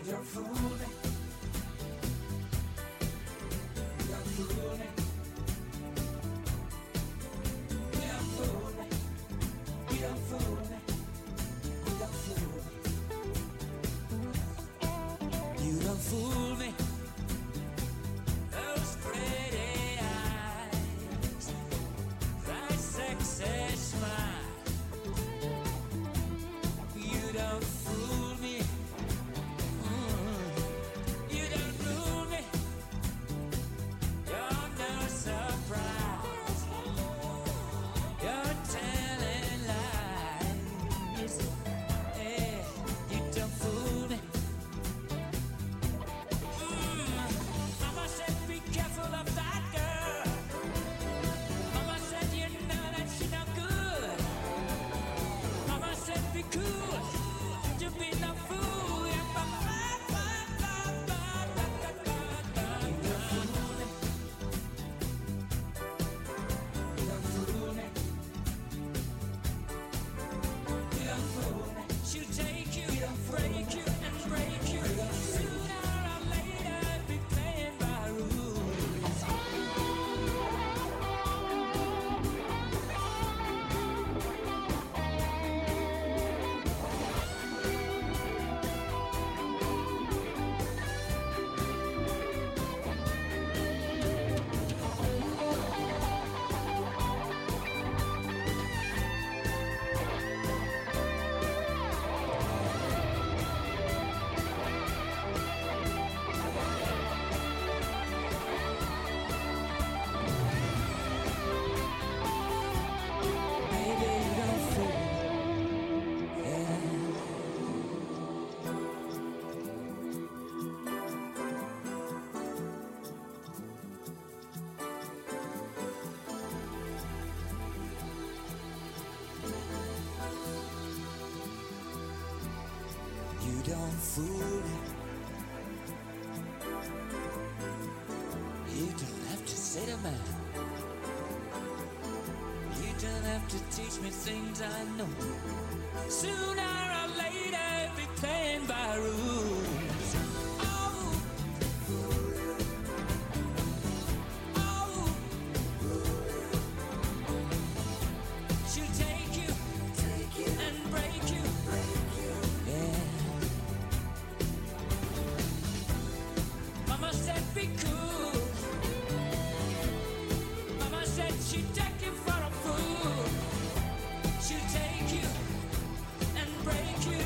Don't fool me. You don't have to say to man. You don't have to teach me things I know. Sooner or later, be playing by rules. Oh, oh, she'll take you and break you. Yeah. Mama said be cool. Mama said she'd take you for a fool. She'll take you and break you.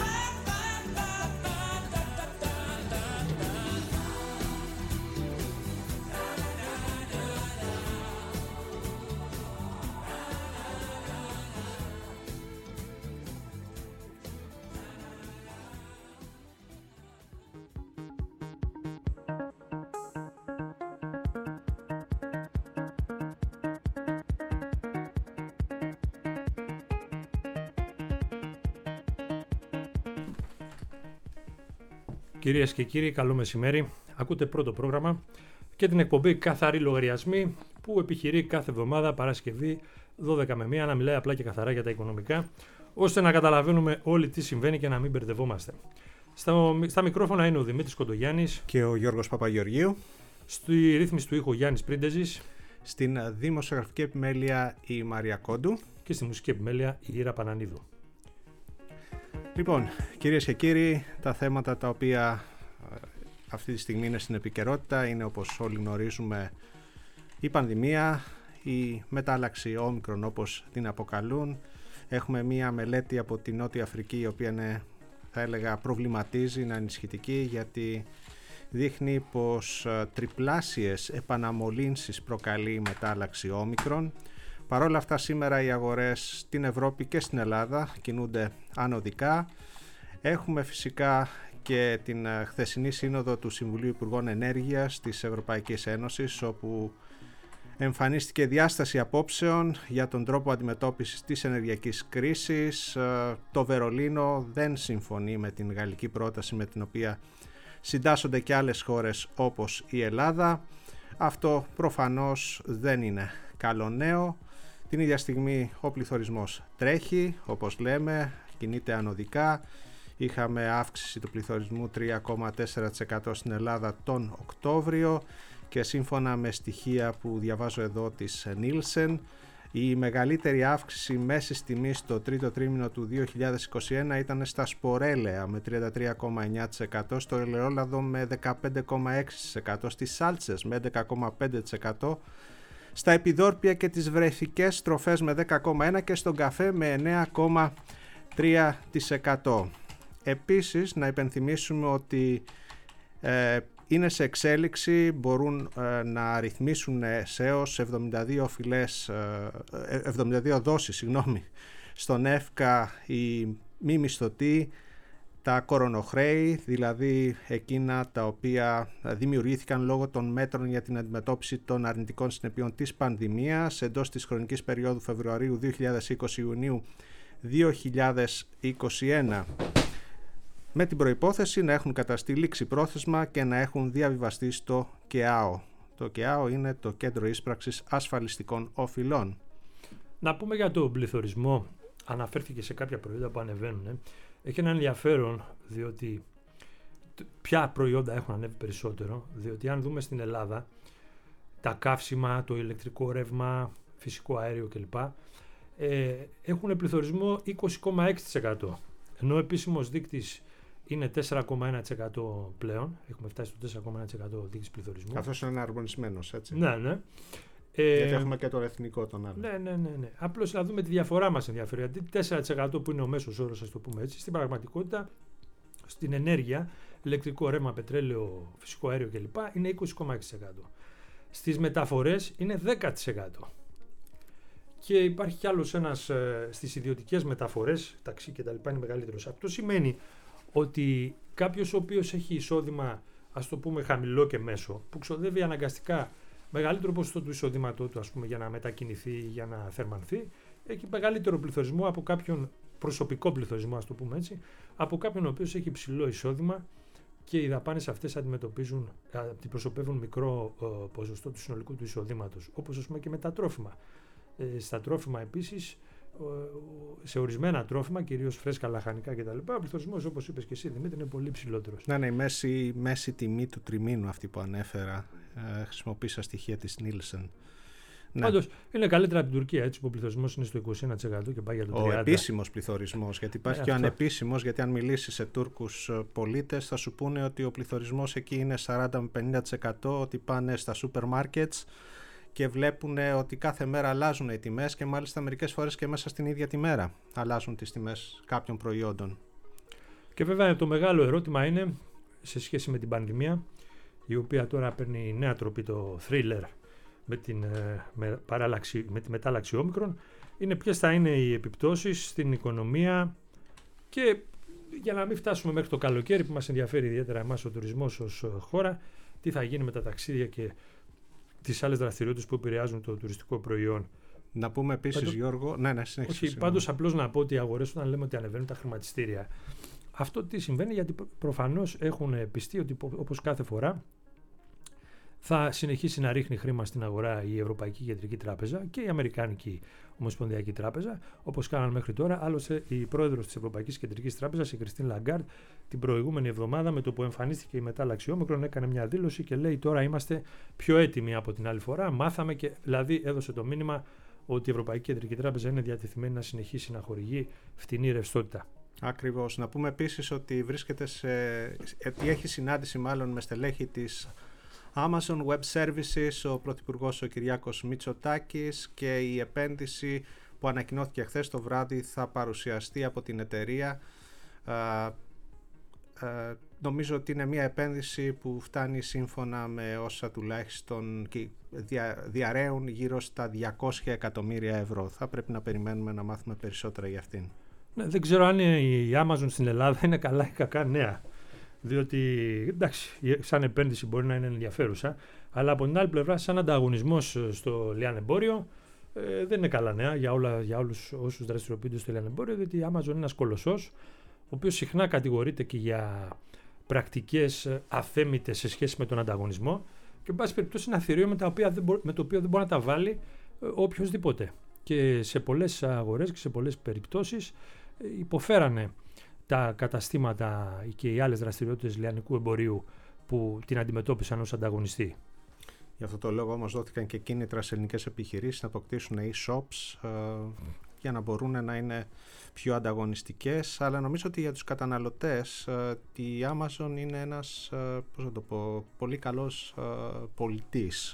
Κυρίες και κύριοι, καλό μεσημέρι. Ακούτε πρώτο πρόγραμμα και την εκπομπή Καθαροί Λογαριασμοί που επιχειρεί κάθε εβδομάδα Παρασκευή 12 με 1 να μιλάει απλά και καθαρά για τα οικονομικά, ώστε να καταλαβαίνουμε όλοι τι συμβαίνει και να μην μπερδευόμαστε. Στα μικρόφωνα είναι ο Δημήτρης Κοντογιάννης και ο Γιώργος Παπαγεωργίου. Στη ρύθμιση του ήχου Γιάννης Πρίντεζης. Στην δημοσιογραφική επιμέλεια η Μαρία Κόντου. Και στη μουσική επιμέλεια η Ήρα Πανανίδου. Λοιπόν, κυρίες και κύριοι, τα θέματα τα οποία αυτή τη στιγμή είναι στην επικαιρότητα είναι, όπως όλοι γνωρίζουμε, η πανδημία, η μετάλλαξη όμικρον όπως την αποκαλούν. Έχουμε μία μελέτη από τη Νότια Αφρική, η οποία είναι, θα έλεγα, προβληματίζει, είναι ανησυχητική, γιατί δείχνει πως τριπλάσιες επαναμολύνσεις προκαλεί η μετάλλαξη όμικρον. Παρ' όλα αυτά, σήμερα οι αγορές στην Ευρώπη και στην Ελλάδα κινούνται ανωδικά. Έχουμε φυσικά και την χθεσινή σύνοδο του Συμβουλίου Υπουργών Ενέργειας της Ευρωπαϊκής Ένωσης, όπου εμφανίστηκε διάσταση απόψεων για τον τρόπο αντιμετώπισης της ενεργειακής κρίσης. Το Βερολίνο δεν συμφωνεί με την γαλλική πρόταση, με την οποία συντάσσονται και άλλες χώρες όπως η Ελλάδα. Αυτό προφανώς δεν είναι καλό νέο. Την ίδια στιγμή ο πληθωρισμός τρέχει, όπως λέμε, κινείται ανωδικά. είχαμε αύξηση του πληθωρισμού 3,4% στην Ελλάδα τον Οκτώβριο και σύμφωνα με στοιχεία που διαβάζω εδώ της Nielsen, η μεγαλύτερη αύξηση μέσης τιμής στο τρίτο τρίμηνο του 2021 ήταν στα σπορέλαια με 33,9%, στο ελαιόλαδο με 15,6%, στις σάλτσες με 11,5%, στα επιδόρπια και τις βρεφικές τροφές με 10,1% και στον καφέ με 9,3%. Επίσης, να υπενθυμίσουμε ότι είναι σε εξέλιξη, μπορούν να ρυθμίσουν σε έως 72 δόσεις στον ΕΦΚΑ οι μη μισθωτοί τα κορονοχρέη, δηλαδή εκείνα τα οποία δημιουργήθηκαν λόγω των μέτρων για την αντιμετώπιση των αρνητικών συνεπειών της πανδημίας εντός της χρονικής περίοδου Φεβρουαρίου 2020-Ιουνίου 2021, με την προϋπόθεση να έχουν καταστεί ληξιπρόθεσμα και να έχουν διαβιβαστεί στο ΚΕΑΟ. Το ΚΕΑΟ είναι το Κέντρο Ίσπραξης Ασφαλιστικών Οφειλών. Να πούμε για τον πληθωρισμό, αναφέρθηκε σε κάποια προϊόντα που ανεβαίνουν. Έχει ένα ενδιαφέρον, διότι ποια προϊόντα έχουν ανέβει περισσότερο, διότι αν δούμε στην Ελλάδα τα καύσιμα, το ηλεκτρικό ρεύμα, φυσικό αέριο κλπ. Έχουν πληθωρισμό 20,6%, ενώ ο επίσημος δείκτης είναι 4,1% πλέον. Έχουμε φτάσει στο 4,1% δείκτης πληθωρισμού. Αυτός είναι αρμονισμένος, έτσι. Ναι, ναι. Γιατί έχουμε και το εθνικό τον άλλο. Ναι. Απλώς να δούμε τη διαφορά μας ενδιαφέρει. Γιατί 4% που είναι ο μέσος όρος, ας το πούμε έτσι, στην πραγματικότητα στην ενέργεια, ηλεκτρικό ρεύμα, πετρέλαιο, φυσικό αέριο κλπ. Είναι 20,6%. Στις μεταφορές είναι 10%. Και υπάρχει κι άλλος ένας στις ιδιωτικές μεταφορές, ταξί και τα λοιπά, είναι μεγαλύτερος. Αυτό σημαίνει ότι κάποιος ο οποίος έχει εισόδημα, ας το πούμε χαμηλό και μέσο, που ξοδεύει αναγκαστικά μεγαλύτερο ποσοστό του εισοδήματό του, ας πούμε, για να μετακινηθεί ή για να θερμανθεί, έχει μεγαλύτερο πληθωρισμό από κάποιον προσωπικό πληθωρισμό, ας το πούμε έτσι, από κάποιον ο οποίος έχει υψηλό εισόδημα και οι δαπάνες αυτές αντιπροσωπεύουν μικρό ποσοστό του συνολικού του εισοδήματος, όπως ας πούμε και με τα τρόφιμα. Στα τρόφιμα επίσης, σε ορισμένα τρόφιμα, κυρίως φρέσκα, λαχανικά κτλ., ο πληθωρισμός, όπως είπες και εσύ Δημήτρη, είναι πολύ ψηλότερος. Ναι, η μέση τιμή του τριμήνου αυτή που ανέφερα, χρησιμοποίησα στοιχεία της Nielsen. Ναι. Πάντως είναι καλύτερα από την Τουρκία, έτσι, που ο πληθωρισμός είναι στο 21% και πάει για το 30%. Ο επίσημος πληθωρισμός, γιατί υπάρχει και ο ανεπίσημος, γιατί αν μιλήσεις σε Τούρκους πολίτες θα σου πούνε ότι ο πληθωρισμός εκεί είναι 40-50%, ότι πάνε στα σούπερ μάρκετς και βλέπουν ότι κάθε μέρα αλλάζουν οι τιμές και μάλιστα μερικές φορές και μέσα στην ίδια τη μέρα αλλάζουν τις τιμές κάποιων προϊόντων. Και βέβαια το μεγάλο ερώτημα είναι σε σχέση με την πανδημία, η οποία τώρα παίρνει νέα τροπή, το thriller με τη μετάλλαξη όμικρον, είναι ποιες θα είναι οι επιπτώσεις στην οικονομία και για να μην φτάσουμε μέχρι το καλοκαίρι που μας ενδιαφέρει ιδιαίτερα εμάς ο τουρισμός ως χώρα, τι θα γίνει με τα ταξίδια και τις άλλες δραστηριότητες που επηρεάζουν το τουριστικό προϊόν. Να πούμε επίσης, Γιώργο, συνέχισε. Όχι, πάντως απλώς να πω ότι οι αγορές, όταν λέμε ότι ανεβαίνουν τα χρηματιστήρια, αυτό τι συμβαίνει, γιατί προφανώς έχουν πιστεί ότι όπως κάθε φορά θα συνεχίσει να ρίχνει χρήμα στην αγορά η Ευρωπαϊκή Κεντρική Τράπεζα και η Αμερικάνικη Ομοσπονδιακή Τράπεζα, όπως κάναν μέχρι τώρα. Άλλωστε, η πρόεδρος της Ευρωπαϊκής Κεντρικής Τράπεζας, η Κριστίν Λαγκάρντ, την προηγούμενη εβδομάδα, με το που εμφανίστηκε η μετάλλαξη όμικρον, έκανε μια δήλωση και λέει: τώρα είμαστε πιο έτοιμοι από την άλλη φορά. Μάθαμε και δηλαδή έδωσε το μήνυμα ότι η Ευρωπαϊκή Κεντρική Τράπεζα είναι διατεθειμένη να συνεχίσει να χορηγεί φτηνή ρευστότητα. Ακριβώς. Να πούμε επίσης ότι έχει συνάντηση μάλλον με στελέχη της Amazon Web Services ο Πρωθυπουργός ο Κυριάκος Μητσοτάκης, και η επένδυση που ανακοινώθηκε χθες το βράδυ θα παρουσιαστεί από την εταιρεία. Νομίζω ότι είναι μια επένδυση που φτάνει σύμφωνα με όσα τουλάχιστον διαρρέουν γύρω στα 200 εκατομμύρια ευρώ. Θα πρέπει να περιμένουμε να μάθουμε περισσότερα για αυτήν. Ναι, δεν ξέρω αν η Amazon στην Ελλάδα είναι καλά ή κακά νέα. Διότι, εντάξει, σαν επένδυση μπορεί να είναι ενδιαφέρουσα, αλλά από την άλλη πλευρά, σαν ανταγωνισμός στο λιανεμπόριο, δεν είναι καλά νέα για όλους όσους δραστηριοποιούνται στο λιανεμπόριο, διότι η Amazon είναι ένας κολοσσός, ο οποίος συχνά κατηγορείται και για πρακτικές αθέμητες σε σχέση με τον ανταγωνισμό και, εν πάση περιπτώσει, είναι ένα θηρίο με το οποίο δεν μπορεί να τα βάλει οποιοσδήποτε. Και σε πολλές αγορές και σε πολλές περιπτώσεις υποφέρανε τα καταστήματα και οι άλλες δραστηριότητες λιανικού εμπορίου που την αντιμετώπισαν ως ανταγωνιστή. Γι' αυτό το λόγο όμως δόθηκαν και κίνητρα σε ελληνικές επιχειρήσεις να αποκτήσουν e-shops για να μπορούν να είναι πιο ανταγωνιστικές, αλλά νομίζω ότι για τους καταναλωτές η Amazon είναι ένας πολύ καλός πολιτής.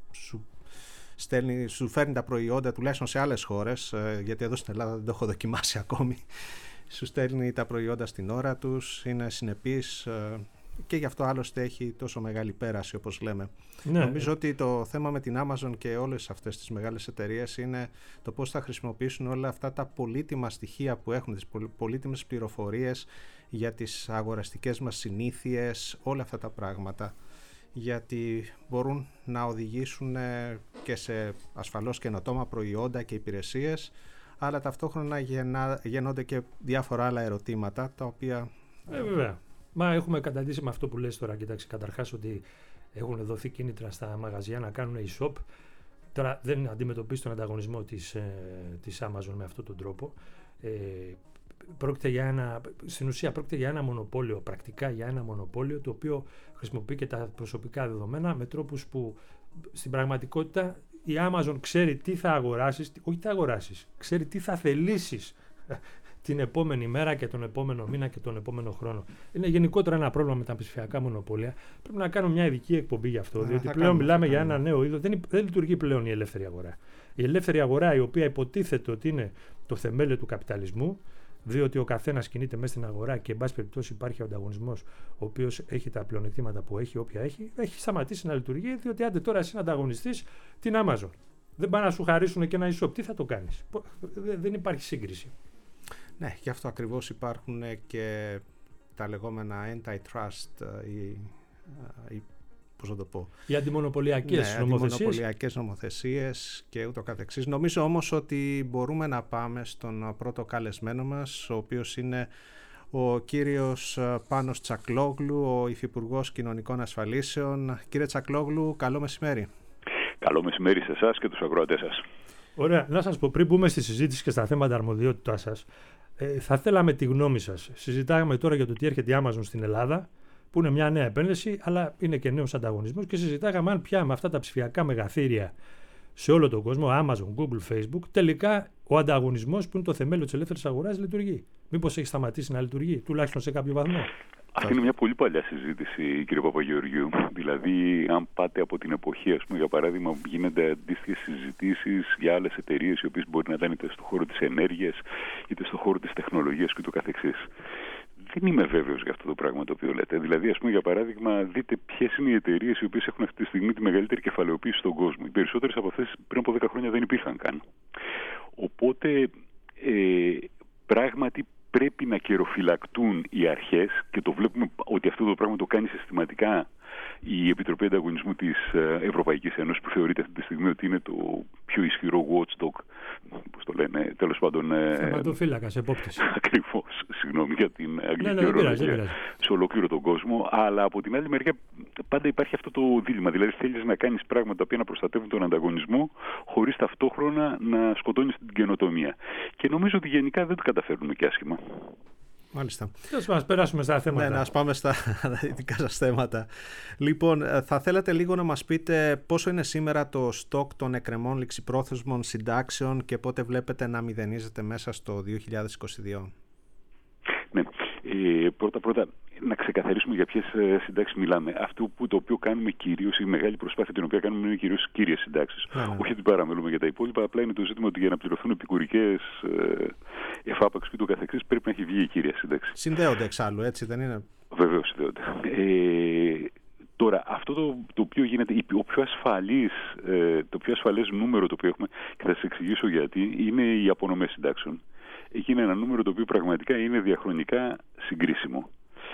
Σου φέρνει τα προϊόντα, τουλάχιστον σε άλλες χώρες, γιατί εδώ στην Ελλάδα δεν το έχω δοκιμάσει ακόμη, σου στέλνει τα προϊόντα στην ώρα τους, είναι συνεπής και γι' αυτό άλλωστε έχει τόσο μεγάλη πέραση, όπως λέμε. Ναι. Νομίζω ότι το θέμα με την Amazon και όλες αυτές τις μεγάλες εταιρείες είναι το πώς θα χρησιμοποιήσουν όλα αυτά τα πολύτιμα στοιχεία που έχουν, τις πολύτιμες πληροφορίες για τις αγοραστικές μας συνήθειες, όλα αυτά τα πράγματα, γιατί μπορούν να οδηγήσουν και σε ασφαλώς καινοτόμα προϊόντα και υπηρεσίες, αλλά ταυτόχρονα γεννώνται και διάφορα άλλα ερωτήματα, τα οποία... Βέβαια. Μα έχουμε καταντήσει με αυτό που λες τώρα. Κοιτάξτε, καταρχάς ότι έχουν δοθεί κίνητρα στα μαγαζιά να κάνουν e-shop. Τώρα δεν αντιμετωπίζει τον ανταγωνισμό της Amazon με αυτόν τον τρόπο. Στην ουσία πρόκειται για ένα μονοπόλιο, πρακτικά για ένα μονοπόλιο, το οποίο χρησιμοποιεί και τα προσωπικά δεδομένα με τρόπους που στην πραγματικότητα η Amazon ξέρει τι θα αγοράσεις, όχι τι θα αγοράσεις, ξέρει τι θα θελήσεις την επόμενη μέρα και τον επόμενο μήνα και τον επόμενο χρόνο. Είναι γενικότερα ένα πρόβλημα με τα ψηφιακά μονοπόλια. Πρέπει να κάνω μια ειδική εκπομπή γι' αυτό, διότι πλέον μιλάμε για ένα νέο είδος. Δεν λειτουργεί πλέον η ελεύθερη αγορά. Η ελεύθερη αγορά, η οποία υποτίθεται ότι είναι το θεμέλιο του καπιταλισμού, διότι ο καθένας κινείται μέσα στην αγορά και εν πάση περιπτώσει υπάρχει ο ανταγωνισμός, ο οποίος έχει τα πλεονεκτήματα που έχει, όποια έχει σταματήσει να λειτουργεί, διότι άντε τώρα εσύ να ανταγωνιστείς την Amazon. Δεν πάνε να σου χαρίσουν και ένα e-shop. Τι θα το κάνεις? Δεν υπάρχει σύγκριση. Ναι, γι' αυτό ακριβώς υπάρχουν και τα λεγόμενα antitrust ή πώς να το πω. Οι αντιμονοπολιακές νομοθεσίες. Αντιμονοπολιακές νομοθεσίες και ούτω καθεξής. Νομίζω όμως ότι μπορούμε να πάμε στον πρώτο καλεσμένο μας, ο οποίος είναι ο κύριος Πάνος Τσακλόγλου, ο Υφυπουργός Κοινωνικών Ασφαλίσεων. Κύριε Τσακλόγλου, καλό μεσημέρι. Καλό μεσημέρι σε εσάς και τους ακροατές σας. Ωραία. Να σας πω, πριν μπούμε στη συζήτηση και στα θέματα αρμοδιότητάς σας, θα θέλαμε τη γνώμη σας. Συζητάγαμε τώρα για το τι έρχεται η Amazon στην Ελλάδα, που είναι μια νέα επένδυση, αλλά είναι και νέος ανταγωνισμός, και συζητάγαμε αν πια με αυτά τα ψηφιακά μεγαθύρια σε όλο τον κόσμο, Amazon, Google, Facebook, τελικά ο ανταγωνισμός που είναι το θεμέλιο της ελεύθερης αγοράς λειτουργεί. Μήπως έχει σταματήσει να λειτουργεί, τουλάχιστον σε κάποιο βαθμό? Αυτή είναι μια πολύ παλιά συζήτηση, κύριε Παπαγεωργίου. Δηλαδή, αν πάτε από την εποχή, ας πούμε, για παράδειγμα, που γίνονται αντίστοιχες συζητήσεις για άλλες εταιρείες, οι οποίες μπορεί να ήταν είτε στον χώρο της ενέργειας, είτε στον χώρο της τεχνολογίας και το καθεξής. Δεν είμαι βέβαιος για αυτό το πράγμα το οποίο λέτε. Δηλαδή, ας πούμε, για παράδειγμα, δείτε ποιες είναι οι εταιρείες οι οποίες έχουν αυτή τη στιγμή τη μεγαλύτερη κεφαλαιοποίηση στον κόσμο. Οι περισσότερες από αυτές πριν από 10 χρόνια δεν υπήρχαν καν. Οπότε, πράγματι, πρέπει να καιροφυλακτούν οι αρχές, και το βλέπουμε ότι αυτό το πράγμα το κάνει συστηματικά η Επιτροπή Ανταγωνισμού της Ευρωπαϊκής Ένωσης, που θεωρείται αυτή τη στιγμή ότι είναι το πιο ισχυρό watchdog, πώς το λένε, τέλος πάντων. Θεματοφύλακας, επόπτης. Ακριβώς, συγγνώμη για την αγγλική ορολογία, σε ολόκληρο τον κόσμο. Αλλά από την άλλη μεριά πάντα υπάρχει αυτό το δίλημμα. Δηλαδή θέλεις να κάνεις πράγματα που να προστατεύουν τον ανταγωνισμό, χωρίς ταυτόχρονα να σκοτώνεις την καινοτομία. Και νομίζω ότι γενικά δεν το καταφέρνουμε και άσχημα. Μάλιστα. Ας περάσουμε στα θέματα. Ναι, να πάμε στα δικά σας θέματα. Λοιπόν, θα θέλατε λίγο να μας πείτε πόσο είναι σήμερα το στόκ των εκκρεμών ληξιπρόθεσμων συντάξεων και πότε βλέπετε να μηδενίζεται μέσα στο 2022. Ναι. Πρώτα να ξεκαθαρίσουμε για ποιες συντάξεις μιλάμε. Αυτό το οποίο κάνουμε κυρίως, η μεγάλη προσπάθεια την οποία κάνουμε, είναι κυρίως κύριες συντάξεις. Όχι ότι παραμελούμε για τα υπόλοιπα, απλά είναι το ζήτημα ότι για να πληρωθούν επικουρικές εφάπαξ και το καθεξής πρέπει να έχει βγει η κύρια σύνταξη. Συνδέονται εξάλλου, έτσι δεν είναι? Βεβαίως συνδέονται. Τώρα, αυτό το οποίο γίνεται, το πιο ασφαλές νούμερο το οποίο έχουμε, και θα σας εξηγήσω γιατί, είναι οι απονομές συντάξεων. Εκεί είναι ένα νούμερο το οποίο πραγματικά είναι διαχρονικά συγκρίσιμο.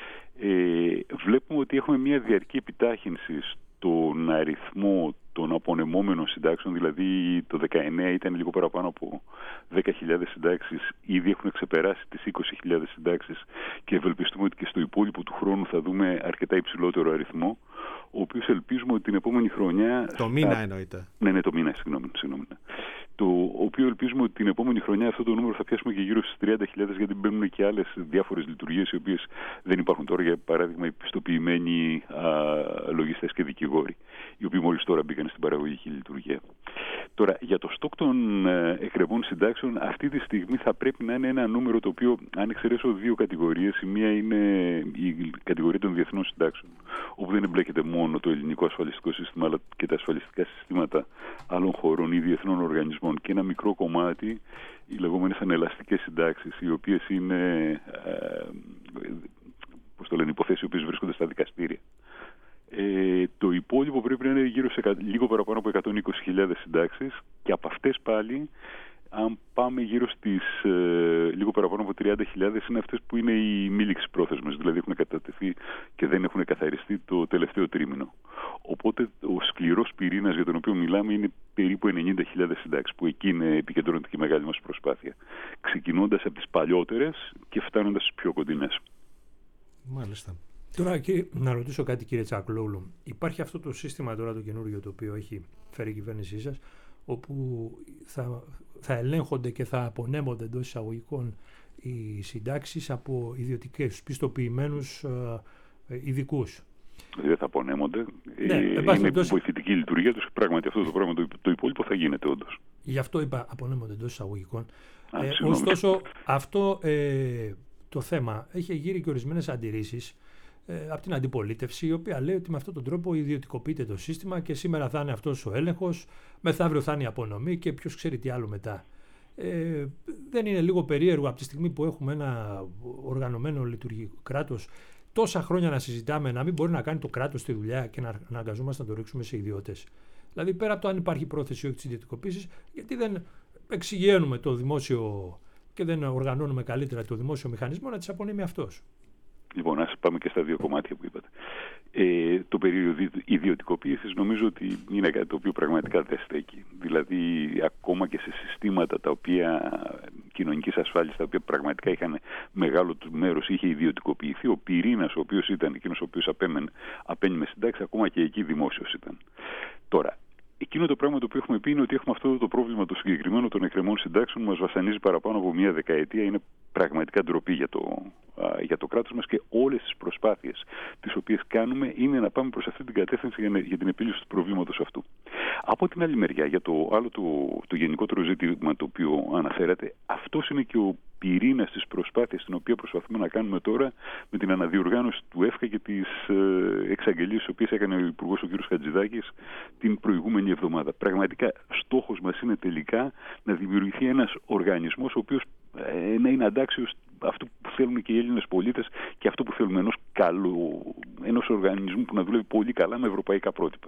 Βλέπουμε ότι έχουμε μια διαρκή επιτάχυνση στον αριθμό των απονεμόμενων συντάξεων, δηλαδή το 19 ήταν λίγο παραπάνω από 10.000 συντάξεις, ήδη έχουν ξεπεράσει τις 20.000 συντάξεις και ευελπιστούμε ότι και στο υπόλοιπο του χρόνου θα δούμε αρκετά υψηλότερο αριθμό, ο οποίος ελπίζουμε ότι την επόμενη χρονιά... Το μήνα εννοείται. Ναι, το μήνα, συγγνώμη. το οποίο ελπίζουμε ότι την επόμενη χρονιά αυτό το νούμερο θα πιάσουμε και γύρω στις 30.000, γιατί μπαίνουν και άλλες διάφορες λειτουργίες οι οποίες δεν υπάρχουν τώρα, για παράδειγμα οι πιστοποιημένοι λογιστές και δικηγόροι, οι οποίοι μόλις τώρα μπήκαν στην παραγωγική λειτουργία. Τώρα, για το στόκ των εκκρεμών συντάξεων, αυτή τη στιγμή θα πρέπει να είναι ένα νούμερο το οποίο, αν εξαιρέσω δύο κατηγορίες, η μία είναι η κατηγορία των διεθνών συντάξεων, όπου δεν εμπλέκεται μόνο το ελληνικό ασφαλιστικό σύστημα, αλλά και τα ασφαλιστικά συστήματα άλλων χωρών ή διεθνών οργανισμών, και ένα μικρό κομμάτι, οι λεγόμενες ανελαστικές συντάξεις, οι οποίες είναι, υποθέσεις οι οποίες βρίσκονται στα δικαστήρια. Το υπόλοιπο πρέπει να είναι γύρω σε λίγο παραπάνω από 120.000 συντάξεις, και από αυτές πάλι, αν πάμε γύρω στις λίγο παραπάνω από 30.000, είναι αυτές που είναι οι μη ληξιπρόθεσμες, δηλαδή έχουν κατατεθεί και δεν έχουν καθαριστεί το τελευταίο τρίμηνο. Οπότε ο σκληρός πυρήνας για τον οποίο μιλάμε είναι περίπου 90.000 συντάξεις, που εκεί επικεντρώνεται και η μεγάλη μας προσπάθεια, ξεκινώντας από τις παλιότερες και φτάνοντας στις πιο κοντινές. Μάλιστα. Τώρα, να ρωτήσω κάτι, κύριε Τσακλόγλου. Υπάρχει αυτό το σύστημα τώρα το καινούργιο το οποίο έχει φέρει η κυβέρνησή σας, όπου θα ελέγχονται και θα απονέμονται εντός εισαγωγικών οι συντάξεις από ιδιωτικές πιστοποιημένους ειδικούς. Δεν θα απονέμονται. Ναι, είναι βοηθητική λειτουργία τους. Πράγματι αυτό το πράγμα το υπόλοιπο θα γίνεται όντως. Γι' αυτό είπα απονέμονται εντός εισαγωγικών. Ωστόσο, αυτό το θέμα έχει γύρει και ορισμένες αντιρρήσεις από την αντιπολίτευση, η οποία λέει ότι με αυτόν τον τρόπο ιδιωτικοποιείται το σύστημα και σήμερα θα είναι αυτός ο έλεγχος, μεθαύριο θα είναι η απονομή και ποιος ξέρει τι άλλο μετά. Δεν είναι λίγο περίεργο από τη στιγμή που έχουμε ένα οργανωμένο λειτουργικό κράτος τόσα χρόνια να συζητάμε, να μην μπορεί να κάνει το κράτος τη δουλειά και να αναγκαζόμαστε να το ρίξουμε σε ιδιώτες? Δηλαδή, πέρα από το αν υπάρχει πρόθεση όχι της ιδιωτικοποίησης, γιατί δεν εξηγαίνουμε το δημόσιο και δεν οργανώνουμε καλύτερα το δημόσιο μηχανισμό να τις απονείμει αυτός? Λοιπόν, ας πάμε και στα δύο κομμάτια που είπατε. Το περίοδο ιδιωτικοποίησης νομίζω ότι είναι κάτι το οποίο πραγματικά δεν στέκει. Δηλαδή, ακόμα και σε συστήματα τα οποία κοινωνικής ασφάλισης, τα οποία πραγματικά είχαν μεγάλο μέρος, είχε ιδιωτικοποιηθεί, ο πυρήνας ο οποίος ήταν εκείνος ο οποίος απένιμε συντάξει, ακόμα και εκεί δημόσιος ήταν. Τώρα, εκείνο το πράγμα το οποίο έχουμε πει είναι ότι έχουμε αυτό το πρόβλημα το συγκεκριμένο των εκκρεμών συντάξεων, μας βασανίζει παραπάνω από μια δεκαετία. Είναι πραγματικά ντροπή για το κράτος μας, και όλες τις προσπάθειες τις οποίες κάνουμε είναι να πάμε προς αυτή την κατεύθυνση για την επίλυση του προβλήματος αυτού. Από την άλλη μεριά, για το άλλο το γενικότερο ζήτημα το οποίο αναφέρατε, αυτός είναι και ο πυρήνας της προσπάθειας την οποία προσπαθούμε να κάνουμε τώρα με την αναδιοργάνωση του ΕΦΚΑ και τις εξαγγελίες τις οποίες έκανε ο Υπουργός ο κ. Χατζηδάκης την προηγούμενη εβδομάδα. Πραγματικά στόχος μας είναι τελικά να δημιουργηθεί ένας οργανισμός ο οποίος να είναι αντάξιος αυτού που θέλουν και οι Έλληνες πολίτες και αυτό που θέλουμε, ενός οργανισμού που να δουλεύει πολύ καλά με ευρωπαϊκά πρότυπα.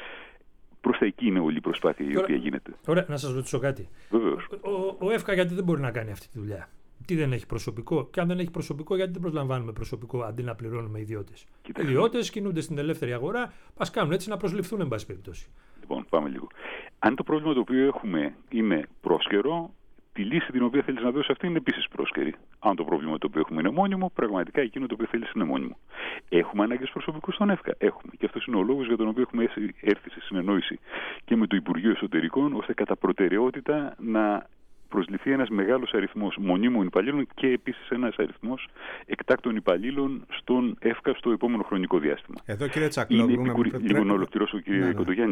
Προς τα εκεί είναι όλη η προσπάθεια η οποία γίνεται. Ωραία, να σας ρωτήσω κάτι. Βεβαίως. Ο ΕΦΚΑ γιατί δεν μπορεί να κάνει αυτή τη δουλειά? Τι δεν έχει προσωπικό? Και αν δεν έχει προσωπικό, γιατί δεν προσλαμβάνουμε προσωπικό αντί να πληρώνουμε ιδιώτες? Οι ιδιώτες κινούνται στην ελεύθερη αγορά, ας κάνουν έτσι να προσληφθούν, εν πάση περιπτώσει. Λοιπόν, πάμε λίγο. Αν το πρόβλημα το οποίο έχουμε είναι πρόσκαιρο, τη λύση την οποία θέλεις να δώσεις αυτή είναι επίσης πρόσκαιρη. Αν το πρόβλημα το οποίο έχουμε είναι μόνιμο, πραγματικά εκείνο το οποίο θέλεις είναι μόνιμο. Έχουμε ανάγκες προσωπικού στον ΕΦΚΑ? Έχουμε. Και αυτός είναι ο λόγος για τον οποίο έχουμε έρθει σε συνεννόηση και με το Υπουργείο Εσωτερικών, ώστε κατά προτεραιότητα να προσληφθεί ένας μεγάλος αριθμός μονίμων υπαλλήλων και επίσης ένας αριθμός εκτάκτων υπαλλήλων στον ΕΦΚΑ στο επόμενο χρονικό διάστημα. Εδώ, κύριε Τσακλόγλου, λίγο να ολοκληρώσω, κύριε Κοντογιάννη.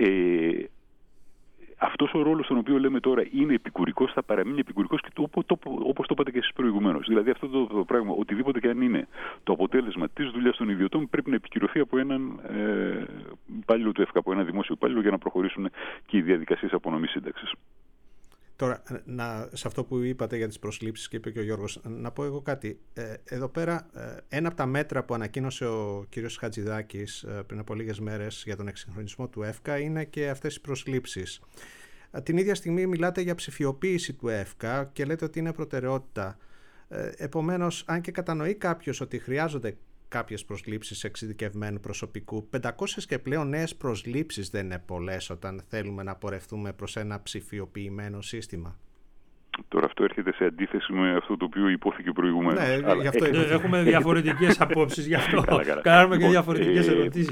Αυτός ο ρόλος τον οποίο λέμε τώρα είναι επικουρικός, θα παραμείνει επικουρικός και όπως το είπατε και εσείς προηγουμένως. Δηλαδή αυτό το πράγμα, οτιδήποτε και αν είναι το αποτέλεσμα της δουλειάς των ιδιωτών, πρέπει να επικυρωθεί από έναν υπάλληλο του ΕΦΚΑ, από ένα δημόσιο υπάλληλο, για να προχωρήσουν και οι διαδικασίες απονομής σύνταξης. Τώρα, σε αυτό που είπατε για τις προσλήψεις και είπε και ο Γιώργος, να πω εγώ κάτι. Εδώ πέρα, ένα από τα μέτρα που ανακοίνωσε ο κύριος Χατζηδάκης πριν από λίγες μέρες για τον εξυγχρονισμό του ΕΦΚΑ είναι και αυτές οι προσλήψεις. Την ίδια στιγμή μιλάτε για ψηφιοποίηση του ΕΦΚΑ και λέτε ότι είναι προτεραιότητα. Επομένως, αν και κατανοεί κάποιος ότι χρειάζονται κάποιες προσλήψεις εξειδικευμένου προσωπικού, 500 και πλέον νέες προσλήψεις δεν είναι πολλές όταν θέλουμε να πορευτούμε προς ένα ψηφιοποιημένο σύστημα? Τώρα αυτό έρχεται σε αντίθεση με αυτό το οποίο υπόθηκε προηγουμένως. Ναι, γι' αυτό έχουμε διαφορετικές απόψεις, γι' αυτό κάνουμε και διαφορετικές ερωτήσεις.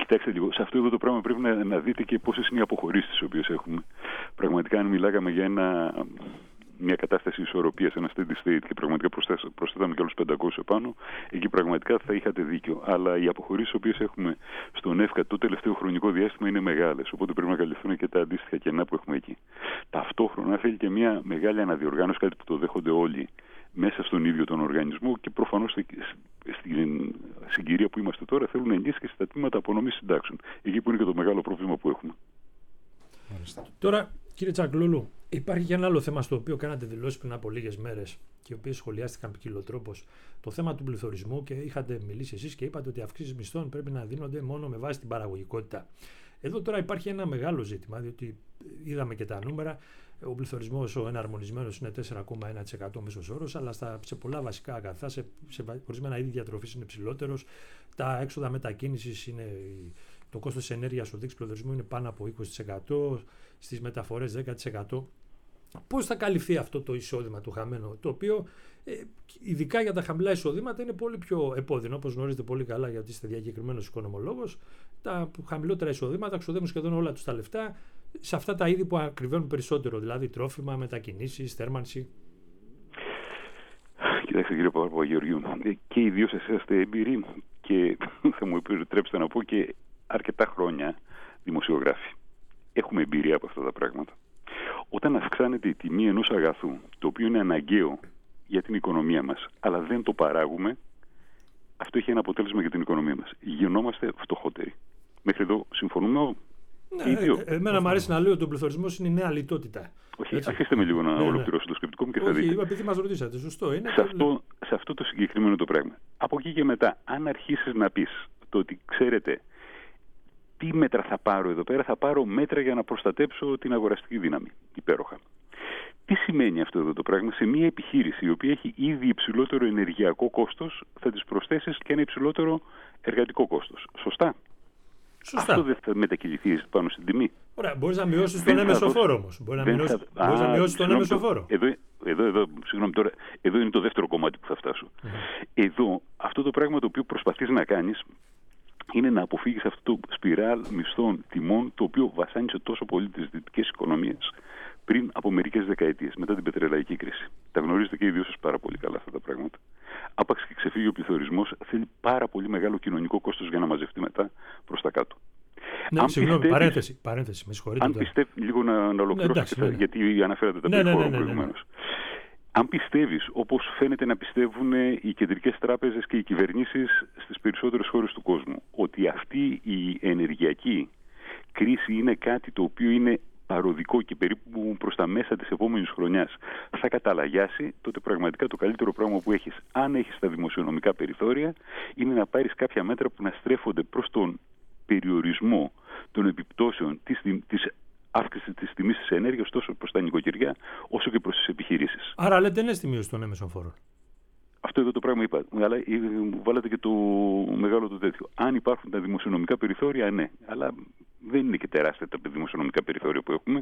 Κοιτάξτε λίγο, σε αυτό εδώ το πράγμα πρέπει να δείτε και πόσες είναι οι αποχωρήσεις τις οποίες έχουμε. Πραγματικά, αν μιλάγαμε για μια κατάσταση ισορροπίας, ένα steady state και πραγματικά προσθέταμε και άλλους 500 επάνω, εκεί πραγματικά θα είχατε δίκιο. Αλλά οι αποχωρήσεις τις οποίες έχουμε στον ΕΦΚΑ το τελευταίο χρονικό διάστημα είναι μεγάλες. Οπότε πρέπει να καλυφθούν και τα αντίστοιχα κενά που έχουμε εκεί. Ταυτόχρονα θέλει και μια μεγάλη αναδιοργάνωση, κάτι που το δέχονται όλοι, μέσα στον ίδιο τον οργανισμό και προφανώς στην συγκυρία που είμαστε τώρα θέλουν ενίσχυση στα τμήματα απονομής συντάξεων. Εκεί που είναι και το μεγάλο πρόβλημα που έχουμε. Τώρα, κύριε Τσαγκλούλου, υπάρχει και ένα άλλο θέμα στο οποίο κάνατε δηλώσεις πριν από λίγες μέρες και οι οποίες σχολιάστηκαν ποικιλοτρόπως. Το θέμα του πληθωρισμού, και είχατε μιλήσει εσείς και είπατε ότι οι αυξήσεις μισθών πρέπει να δίνονται μόνο με βάση την παραγωγικότητα. Εδώ τώρα υπάρχει ένα μεγάλο ζήτημα, διότι είδαμε και τα νούμερα. Ο πληθωρισμός ο εναρμονισμένος είναι 4,1% μέσος όρος, αλλά σε πολλά βασικά αγαθά, σε ορισμένα είδη διατροφής είναι ψηλότερος. Τα έξοδα μετακίνησης το κόστος της ενέργειας στο δείκτης πληθωρισμού είναι πάνω από 20%, στις μεταφορές 10%. Πώς θα καλυφθεί αυτό το εισόδημα του χαμένο, το οποίο ειδικά για τα χαμηλά εισοδήματα είναι πολύ πιο επώδυνο, όπως γνωρίζετε πολύ καλά γιατί είστε διακεκριμένος οικονομολόγος. Τα χαμηλότερα εισοδήματα ξοδεύουν σχεδόν όλα τους τα λεφτά σε αυτά τα είδη που ακριβένουν περισσότερο, δηλαδή τρόφιμα, μετακινήσεις, θέρμανση. Κοιτάξτε κύριε Παπαγεωργίου, και οι δύο σας είσαστε έμπειροι και θα μου επιτρέψετε να πω και αρκετά χρόνια δημοσιογράφοι. Έχουμε εμπειρία από αυτά τα πράγματα. Όταν αυξάνεται η τιμή ενός αγαθού, το οποίο είναι αναγκαίο για την οικονομία μας, αλλά δεν το παράγουμε, αυτό έχει ένα αποτέλεσμα για την οικονομία μας. Γινόμαστε φτωχότεροι. Μέχρι εδώ συμφωνούμε. Εμένα μου αρέσει να λέω ότι ο πληθωρισμός είναι η νέα λιτότητα. Όχι, αφήστε με λίγο να ολοκληρώσω το σκεπτικό μου και θα δείτε. Επειδή μας ρωτήσατε, σωστό είναι. Σε αυτό το συγκεκριμένο το πράγμα. Από εκεί και μετά, αν αρχίσεις να πεις το ότι ξέρετε τι μέτρα θα πάρω εδώ πέρα, θα πάρω μέτρα για να προστατέψω την αγοραστική δύναμη. Υπέροχα. Τι σημαίνει αυτό εδώ το πράγμα? Σε μια επιχείρηση η οποία έχει ήδη υψηλότερο ενεργειακό κόστος, θα της προσθέσεις και ένα υψηλότερο εργατικό κόστος. Σωστά. Αυτό δεν θα μετακυληθεί πάνω στην τιμή. Ωραία, μπορείς να μειώσεις τον έμεσο φόρο όμως. Μπορείς να μειώσεις τον έμεσο φόρο. Συγγνώμη τώρα, εδώ είναι το δεύτερο κομμάτι που θα φτάσω. Εδώ, αυτό το πράγμα το οποίο προσπαθείς να κάνεις είναι να αποφύγεις αυτό το σπιράλ μισθών τιμών, το οποίο βασάνισε τόσο πολύ τις δυτικές οικονομίες πριν από μερικές δεκαετίες, μετά την πετρελαϊκή κρίση. Τα γνωρίζετε και οι δύο σας πάρα πολύ καλά αυτά τα πράγματα. Άπαξ και ξεφύγει ο πληθωρισμός, θέλει πάρα πολύ μεγάλο κοινωνικό κόστος για να μαζευτεί μετά προς τα κάτω. Ναι, συγγνώμη, παρένθεση, με συγχωρείτε. Αν πιστεύει, λίγο να ολοκληρώσω, γιατί αναφέρατε τα περιχώρα προηγουμένως. Αν πιστεύεις, όπως φαίνεται να πιστεύουν οι κεντρικές τράπεζες και οι κυβερνήσεις στις περισσότερες χώρες του κόσμου, ότι αυτή η ενεργειακή κρίση είναι κάτι το οποίο είναι παροδικό και περίπου προς τα μέσα της επόμενης χρονιάς θα καταλαγιάσει, τότε πραγματικά το καλύτερο πράγμα που έχεις, αν έχεις τα δημοσιονομικά περιθώρια, είναι να πάρεις κάποια μέτρα που να στρέφονται προς τον περιορισμό των επιπτώσεων της αύξηση της τιμής της ενέργειας τόσο προς τα νοικοκυριά όσο και προς τις επιχειρήσεις. Άρα λέτε ναι στη μείωση των έμεσων φόρων. Αυτό εδώ το πράγμα είπα, αλλά βάλατε και το μεγάλο το τέτοιο. Αν υπάρχουν τα δημοσιονομικά περιθώρια, ναι. Αλλά δεν είναι και τεράστια τα δημοσιονομικά περιθώρια που έχουμε.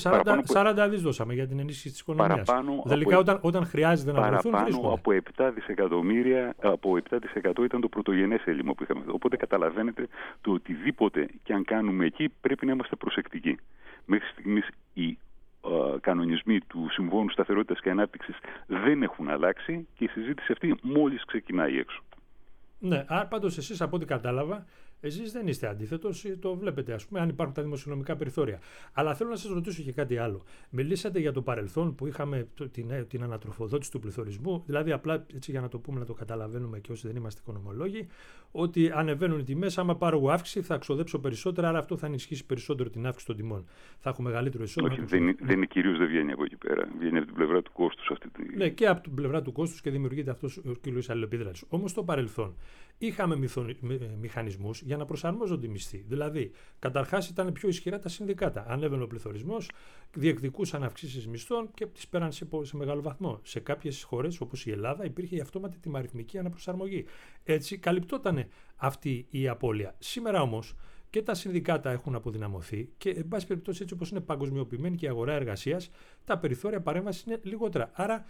40 δις δώσαμε για την ενίσχυση της οικονομίας. Τελικά όταν χρειάζεται να βρεθούν, παραπάνω από 7 δισεκατομμύρια, από 7% ήταν το πρωτογενές έλλειμμα που είχαμε. Οπότε καταλαβαίνετε το οτιδήποτε και αν κάνουμε εκεί πρέπει να είμαστε προσεκτικοί. Μέχρι στιγμής οι κανονισμοί του Συμφώνου Σταθερότητας και Ανάπτυξης δεν έχουν αλλάξει και η συζήτηση αυτή μόλις ξεκινάει έξω. Ναι, άρα πάντως εσείς από ό,τι κατάλαβα, εσείς δεν είστε αντίθετος, το βλέπετε ας πούμε αν υπάρχουν τα δημοσιονομικά περιθώρια. Αλλά θέλω να σας ρωτήσω και κάτι άλλο. Μιλήσατε για το παρελθόν που είχαμε την ανατροφοδότηση του πληθωρισμού, δηλαδή απλά έτσι για να το πούμε, να το καταλαβαίνουμε και όσοι δεν είμαστε οικονομολόγοι, ότι ανεβαίνουν οι τιμές, άμα πάρω εγώ αύξηση θα ξοδέψω περισσότερα, άρα αυτό θα ενισχύσει περισσότερο την αύξηση των τιμών. Θα έχω μεγαλύτερο εισόδημα. Όχι, δεν είναι κυρίως, δεν βγαίνει από εκεί πέρα. Βγαίνει από την πλευρά του κόστους αυτή τη... Ναι, και από την πλευρά του κόστους και δημιουργείται αυτός ο κύκλος αλληλεπίδρασης. Όμως στο παρελθόν είχαμε μηχανισμούς για να προσαρμόζονται οι μισθοί. Δηλαδή, καταρχάς ήταν πιο ισχυρά τα συνδικάτα. Ανέβαινε ο πληθωρισμός, διεκδικούσαν αυξήσεις μισθών και τις πέραν σε μεγάλο βαθμό. Σε κάποιες χώρες, όπως η Ελλάδα, υπήρχε η αυτόματη τιμαριθμική αναπροσαρμογή. Έτσι, καλυπτόταν αυτή η απώλεια. Σήμερα όμως και τα συνδικάτα έχουν αποδυναμωθεί και, εν πάση περιπτώσει, έτσι όπως είναι παγκοσμιοποιημένη και η αγορά εργασίας, τα περιθώρια παρέμβασης είναι λιγότερα. Άρα,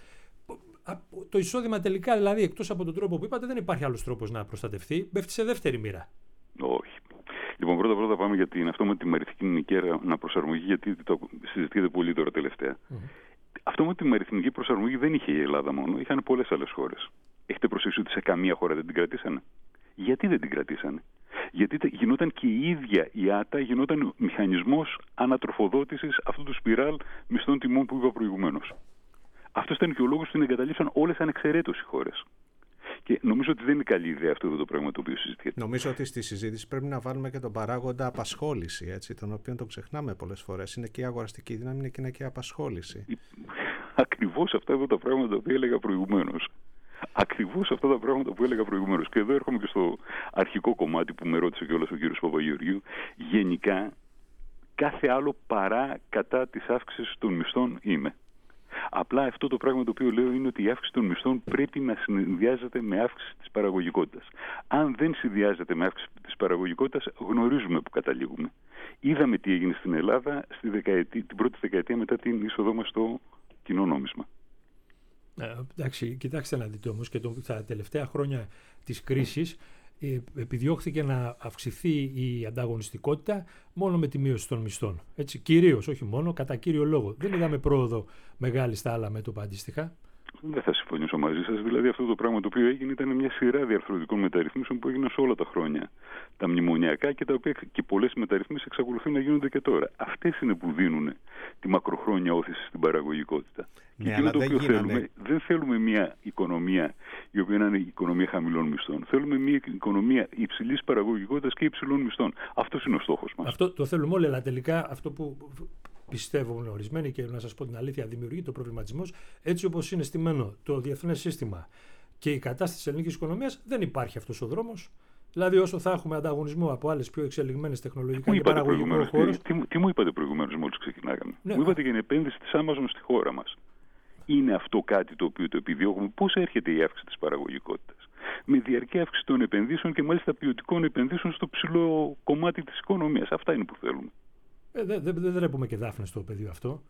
το εισόδημα τελικά, δηλαδή, εκτός από τον τρόπο που είπατε, δεν υπάρχει άλλος τρόπος να προστατευτεί, πέφτει σε δεύτερη μοίρα. Όχι. Λοιπόν, πρώτα πάμε για την αυτόματη αριθμητική αναπροσαρμογή, γιατί το συζητιέται πολύ τώρα τελευταία. Αυτόματη αριθμητική προσαρμογή δεν είχε η Ελλάδα μόνο, είχαν πολλές άλλες χώρες. Έχετε προσέξει ότι σε καμία χώρα δεν την κρατήσανε? Γιατί δεν την κρατήσανε? Γιατί γινόταν και η ίδια η ΆΤΑ, γινόταν μηχανισμός ανατροφοδότησης αυτού του σπιράλ μισθών τιμών που είπα προηγουμένως. Αυτό ήταν και ο λόγος που την εγκαταλείψαν όλες ανεξαιρέτως οι χώρες. Και νομίζω ότι δεν είναι καλή ιδέα αυτό το πράγμα το οποίο συζητιέται. Νομίζω ότι στη συζήτηση πρέπει να βάλουμε και τον παράγοντα απασχόληση, έτσι, τον οποίο τον ξεχνάμε πολλές φορές. Είναι και η αγοραστική δύναμη, είναι και η απασχόληση. Ακριβώς αυτά εδώ τα πράγματα που έλεγα προηγουμένως. Ακριβώς αυτά τα πράγματα που έλεγα προηγουμένως. Και εδώ έρχομαι και στο αρχικό κομμάτι που με ρώτησε κιόλας ο κύριος Παπαγεωργίου. Γενικά, κάθε άλλο παρά κατά της αύξησης των μισθών είμαι. Απλά αυτό το πράγμα το οποίο λέω είναι ότι η αύξηση των μισθών πρέπει να συνδυάζεται με αύξηση της παραγωγικότητας. Αν δεν συνδυάζεται με αύξηση της παραγωγικότητας, γνωρίζουμε που καταλήγουμε. Είδαμε τι έγινε στην Ελλάδα την πρώτη δεκαετία μετά την είσοδό μας στο κοινό νόμισμα. Εντάξει, κοιτάξτε να δείτε όμως, και τα τελευταία χρόνια της κρίσης επιδιώχθηκε να αυξηθεί η ανταγωνιστικότητα μόνο με τη μείωση των μισθών. Έτσι, κυρίως, όχι μόνο, κατά κύριο λόγο. Δεν είδαμε πρόοδο μεγάλη στα άλλα μέτωπα αντίστοιχα. Δεν θα συμφωνήσω μαζί σας. Δηλαδή, αυτό το πράγμα το οποίο έγινε ήταν μια σειρά διαρθρωτικών μεταρρυθμίσεων που έγιναν σε όλα τα χρόνια. Τα μνημονιακά και τα οποία και πολλές μεταρρυθμίσεις εξακολουθούν να γίνονται και τώρα. Αυτές είναι που δίνουν τη μακροχρόνια όθηση στην παραγωγικότητα. Ναι, και το οποίο δεν θέλουμε μια οικονομία η οποία να είναι οικονομία χαμηλών μισθών. Θέλουμε μια οικονομία υψηλής παραγωγικότητας και υψηλών μισθών. Αυτός είναι ο στόχος μας. Αυτό το θέλουμε όλοι, αλλά τελικά αυτό που πιστεύουν ορισμένοι, και να σας πω την αλήθεια, δημιουργεί το προβληματισμός, έτσι όπως είναι στημένο το διεθνές σύστημα και η κατάσταση της ελληνικής οικονομίας, δεν υπάρχει αυτός ο δρόμος. Δηλαδή, όσο θα έχουμε ανταγωνισμό από άλλες πιο εξελιγμένες τεχνολογικά και παραγωγικό χώρο. Τι μου είπατε προηγουμένως μόλις ξεκινάγαμε? Ναι. Μου είπατε για την επένδυση της Amazon στη χώρα μας. Είναι αυτό κάτι το οποίο το επιδιώκουμε? Πώς έρχεται η αύξηση της παραγωγικότητας? Με διαρκή αύξηση των επενδύσεων και μάλιστα ποιοτικών επενδύσεων στο ψηλό κομμάτι της οικονομίας. Αυτά είναι που θέλουμε. Δεν δρέπουμε και δάφνη στο πεδίο αυτό.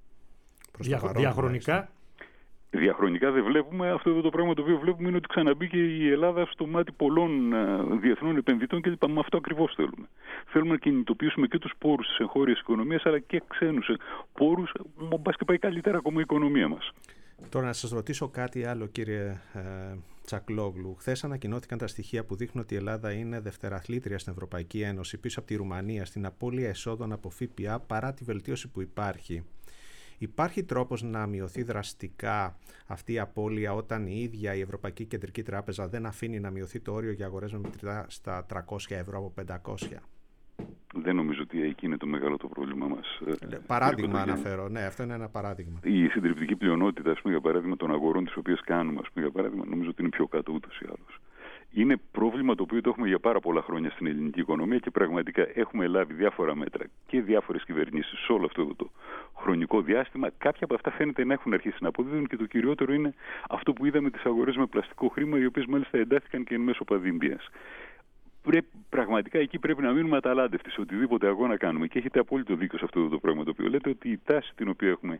Διαχρονικά. Διαχρονικά δεν βλέπουμε. Αυτό εδώ το πράγμα το οποίο βλέπουμε είναι ότι ξαναμπήκε η Ελλάδα στο μάτι πολλών διεθνών επενδυτών και με αυτό ακριβώς θέλουμε. Θέλουμε να κινητοποιήσουμε και τους πόρους της εγχώριας οικονομίας αλλά και ξένους πόρους, μπας και πάει καλύτερα ακόμα η οικονομία μας. Τώρα να σας ρωτήσω κάτι άλλο, κύριε Τσακλόγλου. Χθες ανακοινώθηκαν τα στοιχεία που δείχνουν ότι η Ελλάδα είναι δευτεραθλήτρια στην Ευρωπαϊκή Ένωση πίσω από τη Ρουμανία στην απώλεια εσόδων από ΦΠΑ παρά τη βελτίωση που υπάρχει. Υπάρχει τρόπος να μειωθεί δραστικά αυτή η απώλεια όταν η ίδια η Ευρωπαϊκή Κεντρική Τράπεζα δεν αφήνει να μειωθεί το όριο για αγορές με μετρητά στα 300 ευρώ από 500? Δεν νομίζω ότι εκεί είναι το μεγάλο το πρόβλημά μας. Παράδειγμα αναφέρω. Ναι, αυτό είναι ένα παράδειγμα. Η συντριπτική πλειονότητα, ας πούμε, για παράδειγμα, των αγορών τις οποίες κάνουμε, ας πούμε, για παράδειγμα, νομίζω ότι είναι πιο κάτω ούτως ή άλλως. Είναι πρόβλημα το οποίο το έχουμε για πάρα πολλά χρόνια στην ελληνική οικονομία και πραγματικά έχουμε λάβει διάφορα μέτρα και διάφορες κυβερνήσεις σε όλο αυτό το χρονικό διάστημα. Κάποια από αυτά φαίνεται να έχουν αρχίσει να αποδίδουν και το κυριότερο είναι αυτό που είδαμε, τις αγορές με πλαστικό χρήμα, οι οποίες μάλιστα εντάθηκαν και εν μέσω πανδημίας. Πραγματικά εκεί πρέπει να μείνουμε αταλάντευτοι σε οτιδήποτε αγώνα κάνουμε. Και έχετε απόλυτο δίκιο σε αυτό το πράγμα το οποίο λέτε, ότι η τάση την οποία έχουμε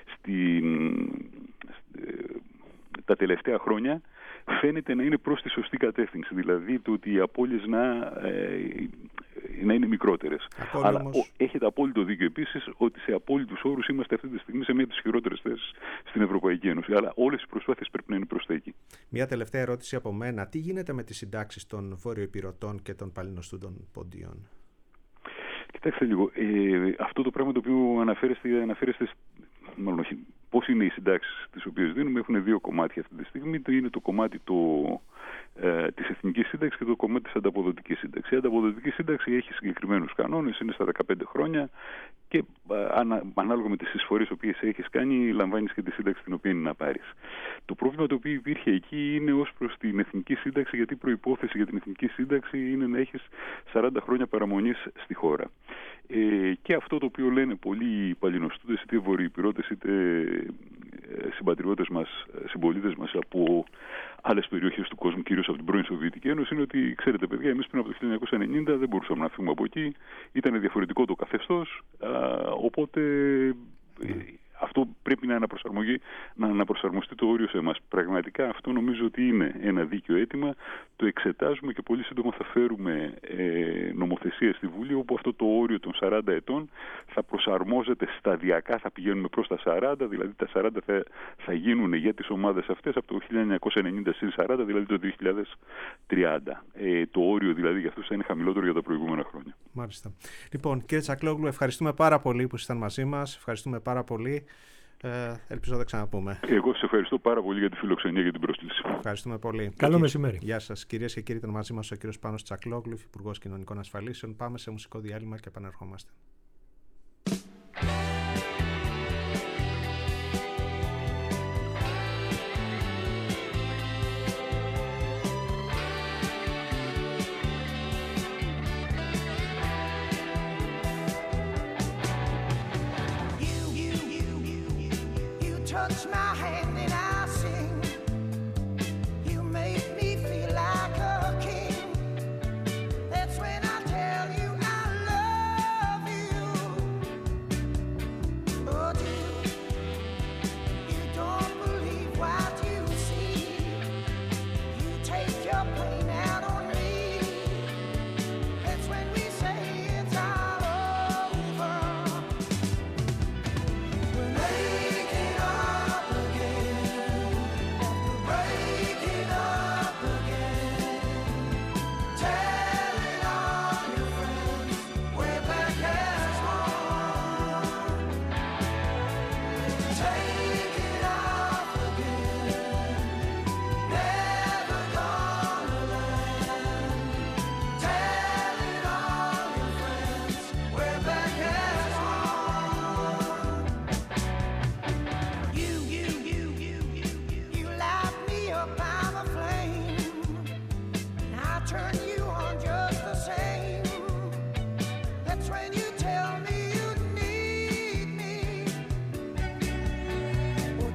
τα τελευταία χρόνια φαίνεται να είναι προς τη σωστή κατεύθυνση. Δηλαδή το ότι οι απώλειες να είναι μικρότερες. Αλλά έχετε απόλυτο δίκιο επίσης ότι σε απόλυτους όρους είμαστε αυτή τη στιγμή σε μια από τις χειρότερες θέσεις στην Ευρωπαϊκή Ένωση. Αλλά όλες οι προσπάθειες πρέπει να είναι προς τα εκεί. Μια τελευταία ερώτηση από μένα. Τι γίνεται με τις συντάξεις των βορειοϊπειρωτών και των παλινοστούντων ποντίων? Κοιτάξτε λίγο. Αυτό το πράγμα το οποίο αναφέρεστε μάλλον όχι. Πώς είναι οι συντάξεις τις οποίες δίνουμε? Έχουν δύο κομμάτια αυτή τη στιγμή. Είναι το κομμάτι της εθνικής σύνταξης και το κομμάτι της ανταποδοτικής σύνταξης. Η ανταποδοτική σύνταξη έχει συγκεκριμένους κανόνες, είναι στα 15 χρόνια και ανάλογα με τις εισφορές οποίες έχεις κάνει, λαμβάνεις και τη σύνταξη την οποία είναι να πάρεις. Το πρόβλημα το οποίο υπήρχε εκεί είναι ως προς την εθνική σύνταξη, γιατί η προϋπόθεση για την εθνική σύνταξη είναι να έχεις 40 χρόνια παραμονής στη χώρα. Και αυτό το οποίο λένε πολλοί παλινοστούντες, είτε βορειοϊπειρωτές είτε συμπατριώτες μας, συμπολίτες μας από άλλες περιοχές του κόσμου, κυρίως από την πρώην Σοβιετική Ένωση, είναι ότι, ξέρετε παιδιά, εμείς πριν από το 1990 δεν μπορούσαμε να φύγουμε από εκεί, ήταν διαφορετικό το καθεστώς, οπότε αυτό πρέπει να αναπροσαρμοστεί το όριο σε εμάς. Πραγματικά αυτό νομίζω ότι είναι ένα δίκαιο αίτημα. Το εξετάζουμε και πολύ σύντομα θα φέρουμε νομοθεσία στη Βουλή, όπου αυτό το όριο των 40 ετών θα προσαρμόζεται σταδιακά, θα πηγαίνουμε προς τα 40, δηλαδή τα 40 θα γίνουν για τις ομάδες αυτές από το 1990 στις 40, δηλαδή το 2030. Το όριο δηλαδή για αυτούς θα είναι χαμηλότερο για τα προηγούμενα χρόνια. Μάλιστα. Λοιπόν, κύριε Τσακλόγλου, ευχαριστούμε πάρα πολύ που ήσασταν μαζί μας. Ευχαριστούμε πάρα πολύ. Ελπίζω να τα ξαναπούμε. Εγώ σας ευχαριστώ πάρα πολύ για τη φιλοξενία και την πρόσκληση. Ευχαριστούμε πολύ. Καλό μεσημέρι. Γεια σας. Κυρίες και κύριοι, ήταν μαζί μας ο κύριος Πάνος Τσακλόγλου, Υπουργός Κοινωνικών Ασφαλίσεων. Πάμε σε μουσικό διάλειμμα και επανερχόμαστε. Touch my hand and I sing. You make me feel like a king. That's when I tell you I love you. But you don't believe what you see. You take your pain out on me. That's when we say it's all over. We're making up again, after breaking up again. Telling all your friends we're back as one. Taking off again, never gonna land. Telling all your friends we're back as one. You light me up, I'm a flame. And I turn you on just the same. That's when you tell me you need me. But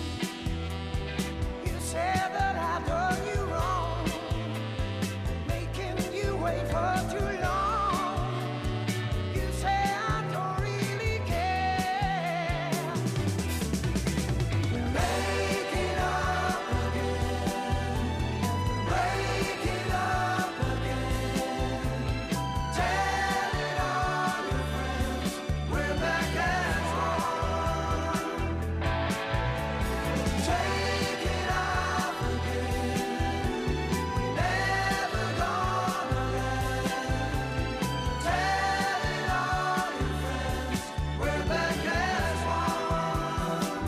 you said that I've done you wrong, making you wait for too long. You say I don't really care. We're making up again, breaking up again. Telling all your friends we're back as one. Taking off again, we never gonna land. Telling all your friends we're back as one.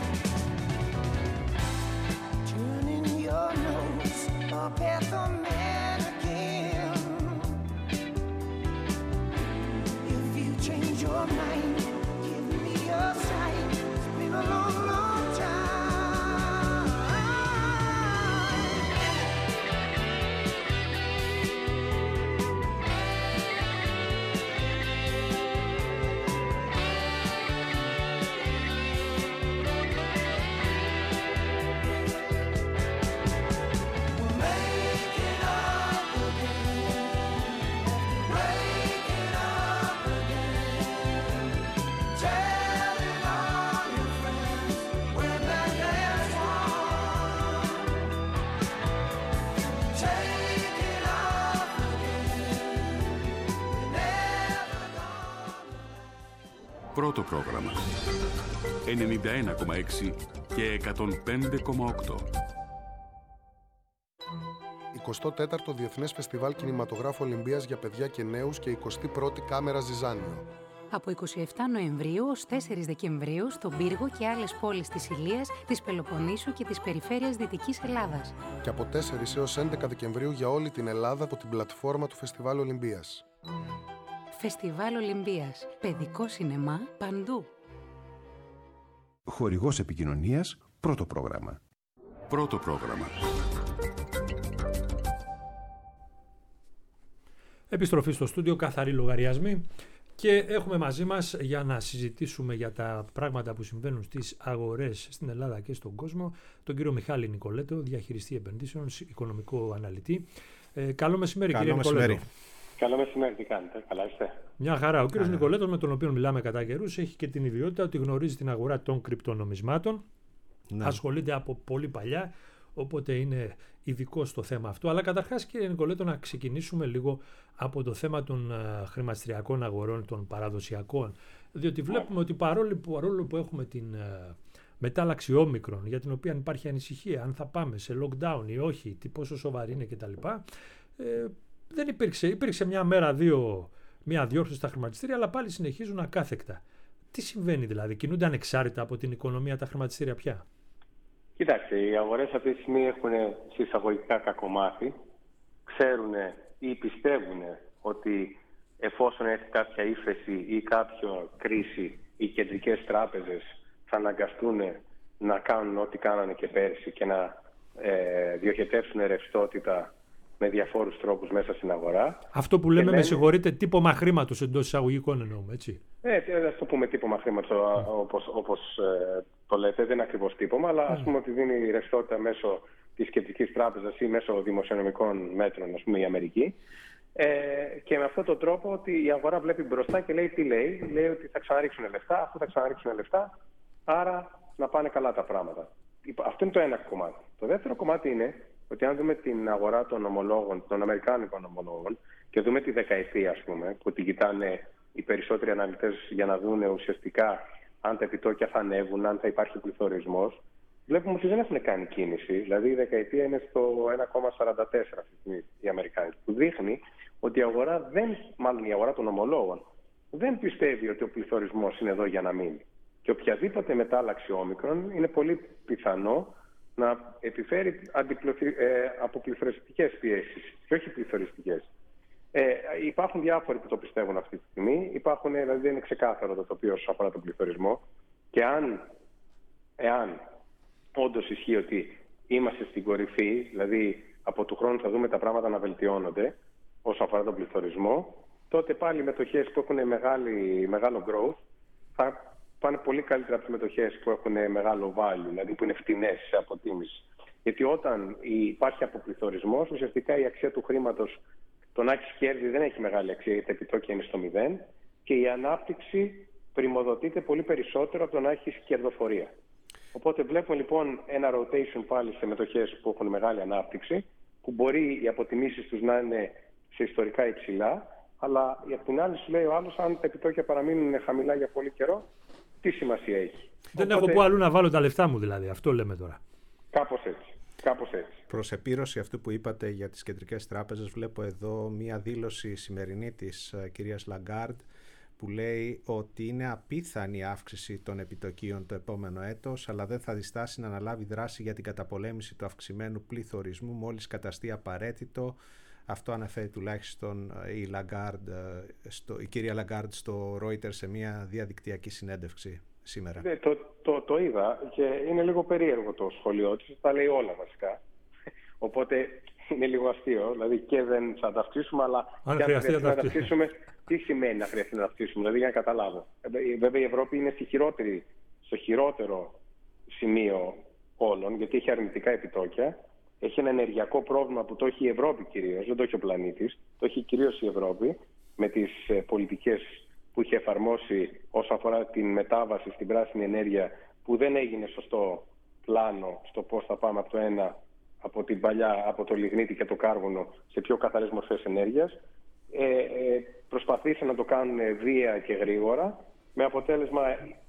Turning your nose up at the man again. If you change your mind, give me a sign. It's been a long, long time. We're making up again, breaking up again. Telling all your friends we're back as one. Taking off again, never gonna. Πρώτο πρόγραμμα 91,6 και 105,8. 24ο Διεθνές Φεστιβάλ Κινηματογράφου Ολυμπίας για παιδιά και νέους και 21η Κάμερα Ζιζάνιο. Από 27 Νοεμβρίου ως 4 Δεκεμβρίου στον Πύργο και άλλες πόλεις της Ηλίας, της Πελοποννήσου και της περιφέρειας Δυτικής Ελλάδας. Και από 4 έως 11 Δεκεμβρίου για όλη την Ελλάδα από την πλατφόρμα του Φεστιβάλ Ολυμπίας. Φεστιβάλ Ολυμπίας. Παιδικό σινεμά παντού. Χορηγός επικοινωνίας, πρώτο πρόγραμμα. Πρώτο πρόγραμμα. Επιστροφή στο στούντιο, καθαροί λογαριασμοί. Και έχουμε μαζί μας για να συζητήσουμε για τα πράγματα που συμβαίνουν στις αγορές στην Ελλάδα και στον κόσμο τον κύριο Μιχάλη Νικολέτο, διαχειριστή επενδύσεων, οικονομικό αναλυτή. Καλό μεσημέρι, κύριε Νικολέτο. Καλό μεσημέρι, τι κάνετε, καλά είστε? Μια χαρά. Ο κύριος Νικολέτος, με τον οποίο μιλάμε κατά καιρούς, έχει και την ιδιότητα ότι γνωρίζει την αγορά των κρυπτονομισμάτων. Ναι. Ασχολείται από πολύ παλιά, οπότε είναι ειδικό στο θέμα αυτό. Αλλά καταρχάς, κύριε Νικολέτο, να ξεκινήσουμε λίγο από το θέμα των χρηματιστηριακών αγορών, των παραδοσιακών. Διότι βλέπουμε ότι παρόλο που έχουμε την μετάλλαξη όμικρον, για την οποία υπάρχει ανησυχία, αν θα πάμε σε lockdown ή όχι, πόσο σοβαρή είναι κτλ. Δεν υπήρξε μια μέρα-δύο μια διόρθωση στα χρηματιστήρια, αλλά πάλι συνεχίζουν ακάθεκτα. Τι συμβαίνει δηλαδή, κινούνται ανεξάρτητα από την οικονομία τα χρηματιστήρια πια? Κοιτάξτε, οι αγορές αυτή τη στιγμή έχουν συσσαγωγικά κακομάθει. Ξέρουν ή πιστεύουν ότι εφόσον έρθει κάποια ύφεση ή κάποια κρίση, οι κεντρικές τράπεζες θα αναγκαστούν να κάνουν ό,τι κάνανε και πέρσι και να διοχετεύσουν ρευστότητα με διαφόρους τρόπους μέσα στην αγορά. Αυτό που λέμε, με συγχωρείτε, τύπωμα χρήματος εντός εισαγωγικών εννοούμε, έτσι. Ας το πούμε τύπωμα χρήματος, όπως το λέτε, δεν είναι ακριβώς τύπωμα, αλλά ας πούμε ότι δίνει ρευστότητα μέσω της κεντρικής τράπεζας ή μέσω δημοσιονομικών μέτρων, ας πούμε η Αμερική. Και με αυτόν τον τρόπο ότι η αγορά βλέπει μπροστά και λέει τι λέει. Λέει ότι θα ξαναρίξουν λεφτά, αφού θα ξαναρίξουν λεφτά, άρα να πάνε καλά τα πράγματα. Αυτό είναι το ένα κομμάτι. Το δεύτερο κομμάτι είναι ότι αν δούμε την αγορά των ομολόγων, των αμερικάνικων ομολόγων, και δούμε τη δεκαετία, ας πούμε, που την κοιτάνε οι περισσότεροι αναλυτές για να δουν ουσιαστικά αν τα επιτόκια θα ανέβουν, αν θα υπάρχει πληθωρισμός, βλέπουμε ότι δεν έχουν κάνει κίνηση. Δηλαδή η δεκαετία είναι στο 1,44 αυτή τη στιγμή η αμερικάνικη, που δείχνει ότι η αγορά η αγορά των ομολόγων δεν πιστεύει ότι ο πληθωρισμός είναι εδώ για να μείνει. Και οποιαδήποτε μετάλλαξη όμικρον είναι πολύ πιθανό να επιφέρει αποπληθωριστικές πιέσεις και όχι πληθωριστικές. Υπάρχουν διάφοροι που το πιστεύουν αυτή τη στιγμή. Δηλαδή δεν είναι ξεκάθαρο το τοπίο όσον αφορά τον πληθωρισμό. Και εάν όντως ισχύει ότι είμαστε στην κορυφή, δηλαδή από του χρόνου θα δούμε τα πράγματα να βελτιώνονται όσον αφορά τον πληθωρισμό, τότε πάλι οι μετοχές που έχουν μεγάλο growth θα πάνε πολύ καλύτερα από τις μετοχές που έχουν μεγάλο value, δηλαδή που είναι φτηνές σε αποτίμηση. Γιατί όταν υπάρχει αποπληθωρισμός, ουσιαστικά η αξία του χρήματος, το να έχεις κέρδη δεν έχει μεγάλη αξία, γιατί τα επιτόκια είναι στο 0, και η ανάπτυξη πριμοδοτείται πολύ περισσότερο από το να έχεις κερδοφορία. Οπότε βλέπουμε λοιπόν ένα rotation πάλι σε μετοχές που έχουν μεγάλη ανάπτυξη, που μπορεί οι αποτιμήσεις τους να είναι σε ιστορικά υψηλά, αλλά από την άλλη σου λέει ο άλλος, αν τα επιτόκια παραμείνουν χαμηλά για πολύ καιρό, τι σημασία έχει? Δεν έχω πού αλλού να βάλω τα λεφτά μου, δηλαδή. Αυτό λέμε τώρα. Κάπως έτσι. Προς επίρρωση αυτού που είπατε για τις κεντρικές τράπεζες, βλέπω εδώ μία δήλωση σημερινή της κυρίας Λαγκάρντ, που λέει ότι είναι απίθανη αύξηση των επιτοκίων το επόμενο έτος, αλλά δεν θα διστάσει να αναλάβει δράση για την καταπολέμηση του αυξημένου πληθωρισμού μόλις καταστεί απαραίτητο. Αυτό αναφέρει τουλάχιστον η κυρία Λαγκάρντ στο Reuters σε μια διαδικτυακή συνέντευξη σήμερα. Το είδα και είναι λίγο περίεργο το σχολείο της, τα λέει όλα βασικά. Οπότε είναι λίγο αστείο, δηλαδή και δεν θα τα αυξήσουμε, αλλά αν χρειαστεί να τα αυξήσουμε, τι σημαίνει να χρειαστεί να τα αυξήσουμε, δηλαδή για να καταλάβω. Βέβαια η Ευρώπη είναι στο χειρότερο σημείο όλων, γιατί έχει αρνητικά επιτόκια. Έχει ένα ενεργειακό πρόβλημα που το έχει η Ευρώπη κυρίως, δεν το έχει ο πλανήτης, το έχει κυρίως η Ευρώπη με τις πολιτικές που είχε εφαρμόσει όσον αφορά την μετάβαση στην πράσινη ενέργεια, που δεν έγινε σωστό πλάνο στο πώς θα πάμε από το ένα, από το λιγνίτη και το κάρβουνο σε πιο καθαρές μορφές ενέργειας. Προσπαθήσαν να το κάνουν βία και γρήγορα, με αποτέλεσμα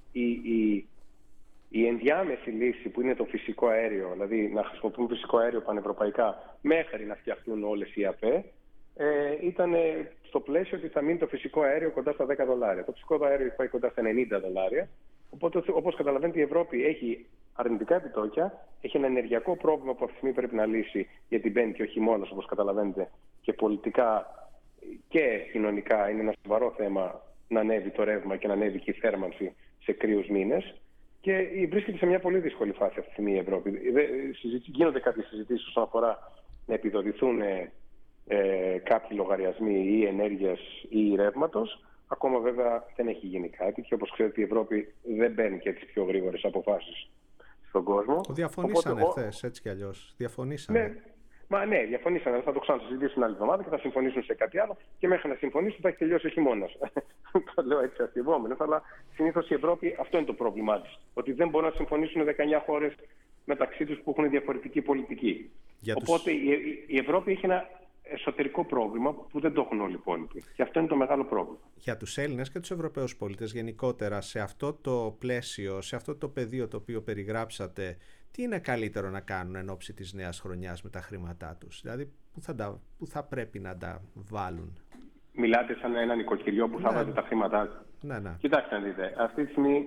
η ενδιάμεση λύση που είναι το φυσικό αέριο, δηλαδή να χρησιμοποιούν φυσικό αέριο πανευρωπαϊκά μέχρι να φτιαχτούν όλες οι ΑΠΕ, ήταν στο πλαίσιο ότι θα μείνει το φυσικό αέριο κοντά στα $10. Το φυσικό αέριο πάει κοντά στα $90. Οπότε, όπως καταλαβαίνετε, η Ευρώπη έχει αρνητικά επιτόκια, έχει ένα ενεργειακό πρόβλημα που αυτή τη στιγμή πρέπει να λύσει, γιατί μπαίνει και όχι μόνος, όπως καταλαβαίνετε, και πολιτικά και κοινωνικά είναι ένα σοβαρό θέμα να ανέβει το ρεύμα και να ανέβει και η θέρμανση σε κρύους μήνες. Και βρίσκεται σε μια πολύ δύσκολη φάση αυτή τη στιγμή η Ευρώπη. Γίνονται κάποιες συζητήσεις όσον αφορά να επιδοτηθούν κάποιοι λογαριασμοί ή ενέργειας ή ρεύματος. Ακόμα βέβαια δεν έχει γίνει κάτι και όπως ξέρετε η Ευρώπη δεν παίρνει και τις πιο γρήγορες αποφάσεις στον κόσμο. Διαφωνήσανε χθες, έτσι κι αλλιώς. Διαφωνήσανε. Μα ναι, διαφωνήσανε, θα το ξανασυζητήσουν την άλλη εβδομάδα και θα συμφωνήσουν σε κάτι άλλο και μέχρι να συμφωνήσουν θα έχει τελειώσει ο χειμώνας. Το λέω έτσι αστειευόμενος, αλλά συνήθως η Ευρώπη αυτό είναι το πρόβλημά της. Ότι δεν μπορούν να συμφωνήσουν 19 χώρες μεταξύ τους που έχουν διαφορετική πολιτική. Οπότε η Ευρώπη έχει ένα εσωτερικό πρόβλημα που δεν το έχουν όλοι οι υπόλοιποι. Και αυτό είναι το μεγάλο πρόβλημα. Για τους Έλληνες και τους Ευρωπαίους πολίτες γενικότερα, σε αυτό το πλαίσιο, σε αυτό το πεδίο το οποίο περιγράψατε, τι είναι καλύτερο να κάνουν εν ώψη της νέας χρονιάς με τα χρήματά τους? Δηλαδή, πού θα πρέπει να τα βάλουν? Μιλάτε σαν ένα νοικοκυριό που θα βάζει τα χρήματά του. Ναι. Κοιτάξτε να δείτε, αυτή τη στιγμή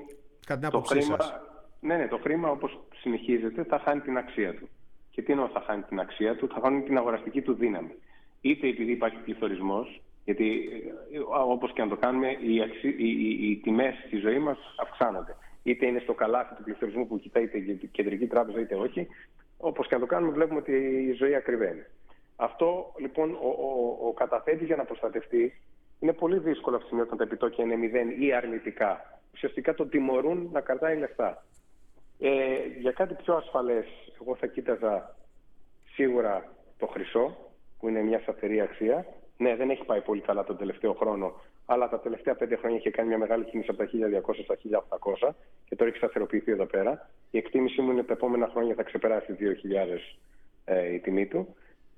το χρήμα όπως συνεχίζεται θα χάνει την αξία του. Και τι εννοώ θα χάνει την αξία του? Θα χάνει την αγοραστική του δύναμη. Είτε επειδή υπάρχει πληθωρισμός, γιατί όπως και να το κάνουμε οι τιμές στη ζωή μας αυξάνονται. Είτε είναι στο καλάθι του πληθωρισμού που κοιτάει είτε η κεντρική τράπεζα είτε όχι, όπως και να το κάνουμε βλέπουμε ότι η ζωή ακριβένει. Αυτό λοιπόν ο καταθέτης για να προστατευτεί είναι πολύ δύσκολο αυτή τη στιγμή όταν τα επιτόκια είναι 0 ή αρνητικά. Ουσιαστικά τον τιμωρούν να κρατάει λεφτά. Για κάτι πιο ασφαλές, εγώ θα κοίταζα σίγουρα το χρυσό, που είναι μια σταθερή αξία. Ναι, δεν έχει πάει πολύ καλά τον τελευταίο χρόνο, αλλά τα τελευταία 5 χρόνια είχε κάνει μια μεγάλη κίνηση από τα 1.200 στα 1.800 και τώρα έχει σταθεροποιηθεί εδώ πέρα. Η εκτίμησή μου είναι ότι τα επόμενα χρόνια θα ξεπεράσει 2.000 η τιμή του.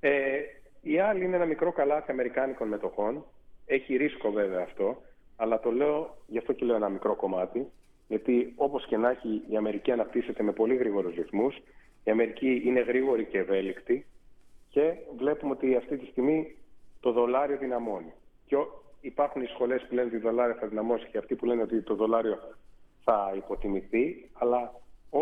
Η άλλη είναι ένα μικρό καλάθι αμερικάνικων μετοχών. Έχει ρίσκο βέβαια αυτό, αλλά το λέω, γι' αυτό και λέω ένα μικρό κομμάτι, γιατί όπως και να έχει η Αμερική αναπτύσσεται με πολύ γρήγορους ρυθμούς, η Αμερική είναι γρήγορη και ευέλικτη και βλέπουμε ότι αυτή τη στιγμή το δολάριο δυναμώνει. Και υπάρχουν οι σχολές που λένε ότι το δολάριο θα δυναμώσει και αυτοί που λένε ότι το δολάριο θα υποτιμηθεί, αλλά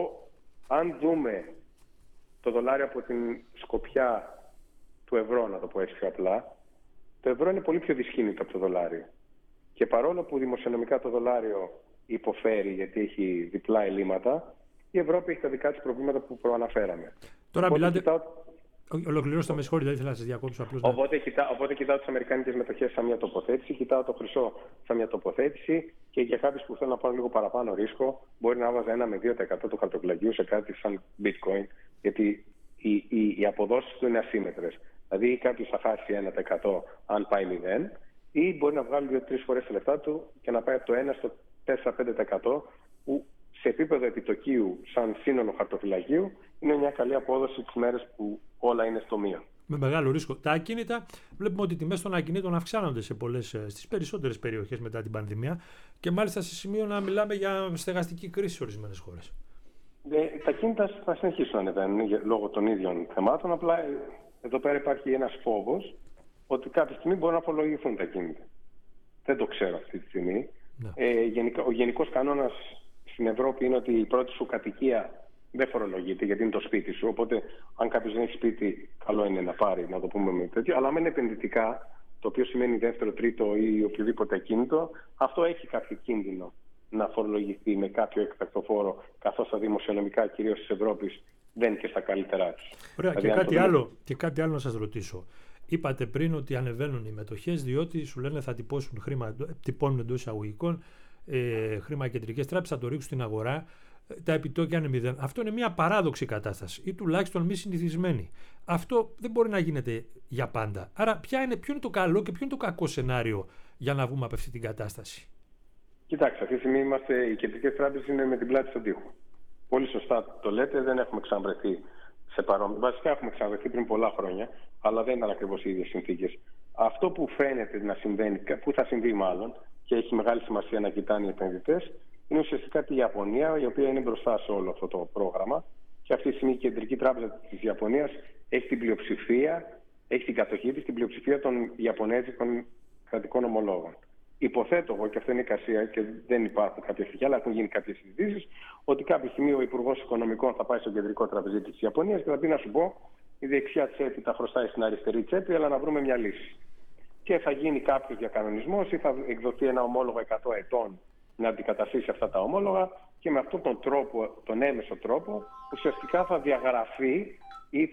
αν δούμε το δολάριο από την σκοπιά του ευρώ, να το πω έτσι πιο απλά, το ευρώ είναι πολύ πιο δυσχύνητο από το δολάριο. Και παρόλο που δημοσιονομικά το δολάριο υποφέρει γιατί έχει διπλά ελλείμματα, η Ευρώπη έχει τα δικά της προβλήματα που προαναφέραμε. Τώρα μιλάτε... Ολοκληρώστε, με συγχωρείτε, ήθελα να σας διακόψω απλώς. Οπότε κοιτάω τις αμερικάνικες μετοχές σαν μια τοποθέτηση, κοιτάω το χρυσό σαν μια τοποθέτηση και για κάποιους που θέλουν να πάρουν λίγο παραπάνω ρίσκο, μπορεί να βάζα 1 με 2% του χαρτοφυλακίου σε κάτι σαν bitcoin, γιατί οι αποδόσεις του είναι ασύμμετρες. Δηλαδή κάποιος θα χάσει 1% αν πάει 0, ή μπορεί να βγάλει 2-3 φορές τα λεφτά του και να πάει από το 1 στο 4-5%, που σε επίπεδο επιτοκίου, σαν σύνολο χαρτοφυλακίου, είναι μια καλή απόδοση τις μέρες που όλα είναι στο μείον. Με μεγάλο ρίσκο. Τα ακίνητα, βλέπουμε ότι οι τιμές των ακινήτων αυξάνονται στις περισσότερες περιοχές μετά την πανδημία και μάλιστα σε σημείο να μιλάμε για στεγαστική κρίση σε ορισμένες χώρες. Τα ακίνητα θα συνεχίσουν να ανεβαίνουν λόγω των ίδιων θεμάτων. Απλά εδώ πέρα υπάρχει ένας φόβος ότι κάποια στιγμή μπορούν να απολογηθούν τα ακίνητα. Δεν το ξέρω αυτή τη στιγμή. Ο γενικός κανόνας στην Ευρώπη είναι ότι η πρώτη σου κατοικία δεν φορολογείται, γιατί είναι το σπίτι σου. Οπότε, αν κάποιος δεν έχει σπίτι, καλό είναι να πάρει, να το πούμε με τέτοιο. Αλλά αν είναι επενδυτικά, το οποίο σημαίνει δεύτερο, τρίτο ή οποιοδήποτε ακίνητο, αυτό έχει κάποιο κίνδυνο να φορολογηθεί με κάποιο έκτακτο φόρο, καθώς τα δημοσιονομικά, κυρίως της Ευρώπης, δεν είναι και στα καλύτερά τους. Ωραία, και κάτι άλλο να σας ρωτήσω. Είπατε πριν ότι ανεβαίνουν οι μετοχές διότι σου λένε θα τυπώσουν χρήμα, τυπώνουν εντός εισαγωγικών χρήμα κεντρικές τράπεζες, θα το ρίξουν στην αγορά, τα επιτόκια είναι 0. Αυτό είναι μια παράδοξη κατάσταση ή τουλάχιστον μη συνηθισμένη. Αυτό δεν μπορεί να γίνεται για πάντα. Άρα ποιο είναι το καλό και ποιο είναι το κακό σενάριο για να βγούμε από αυτή την κατάσταση? Κοιτάξτε, αυτή τη στιγμή οι κεντρικές τράπεζες είναι με την πλάτη στον τοίχο. Πολύ σωστά το λέτε, δεν έχουμε ξαναβρεθεί σε παρόμοια. Βασικά έχουμε ξαναβρεθεί πριν πολλά χρόνια, αλλά δεν ήταν ακριβώς οι ίδιες συνθήκες. Αυτό που φαίνεται να συμβαίνει, που θα συμβεί μάλλον, και έχει μεγάλη σημασία να κοιτάνε οι επενδυτές, είναι ουσιαστικά τη Ιαπωνία, η οποία είναι μπροστά σε όλο αυτό το πρόγραμμα. Και αυτή τη στιγμή η Κεντρική Τράπεζα της Ιαπωνίας έχει την πλειοψηφία, έχει την κατοχή της, την πλειοψηφία των Ιαπωνέζικων κρατικών ομολόγων. Υποθέτω εγώ, και αυτό είναι εικασία και δεν υπάρχουν κάποια στοιχεία, αλλά έχουν γίνει κάποιες συζητήσεις, ότι κάποια στιγμή ο Υπουργός Οικονομικών θα πάει στον Κεντρικό Τραπεζίτη της Ιαπωνίας και θα πει να σου πω, η δεξιά τσέπη τα χρωστάει στην αριστερή τσέπη, αλλά να βρούμε μια λύση. Και θα γίνει κάποιος διακανονισμός ή θα εκδοθεί ένα ομόλογο 100 ετών να αντικαταστήσει αυτά τα ομόλογα και με αυτόν τον τρόπο, τον έμεσο τρόπο, ουσιαστικά θα διαγραφεί ή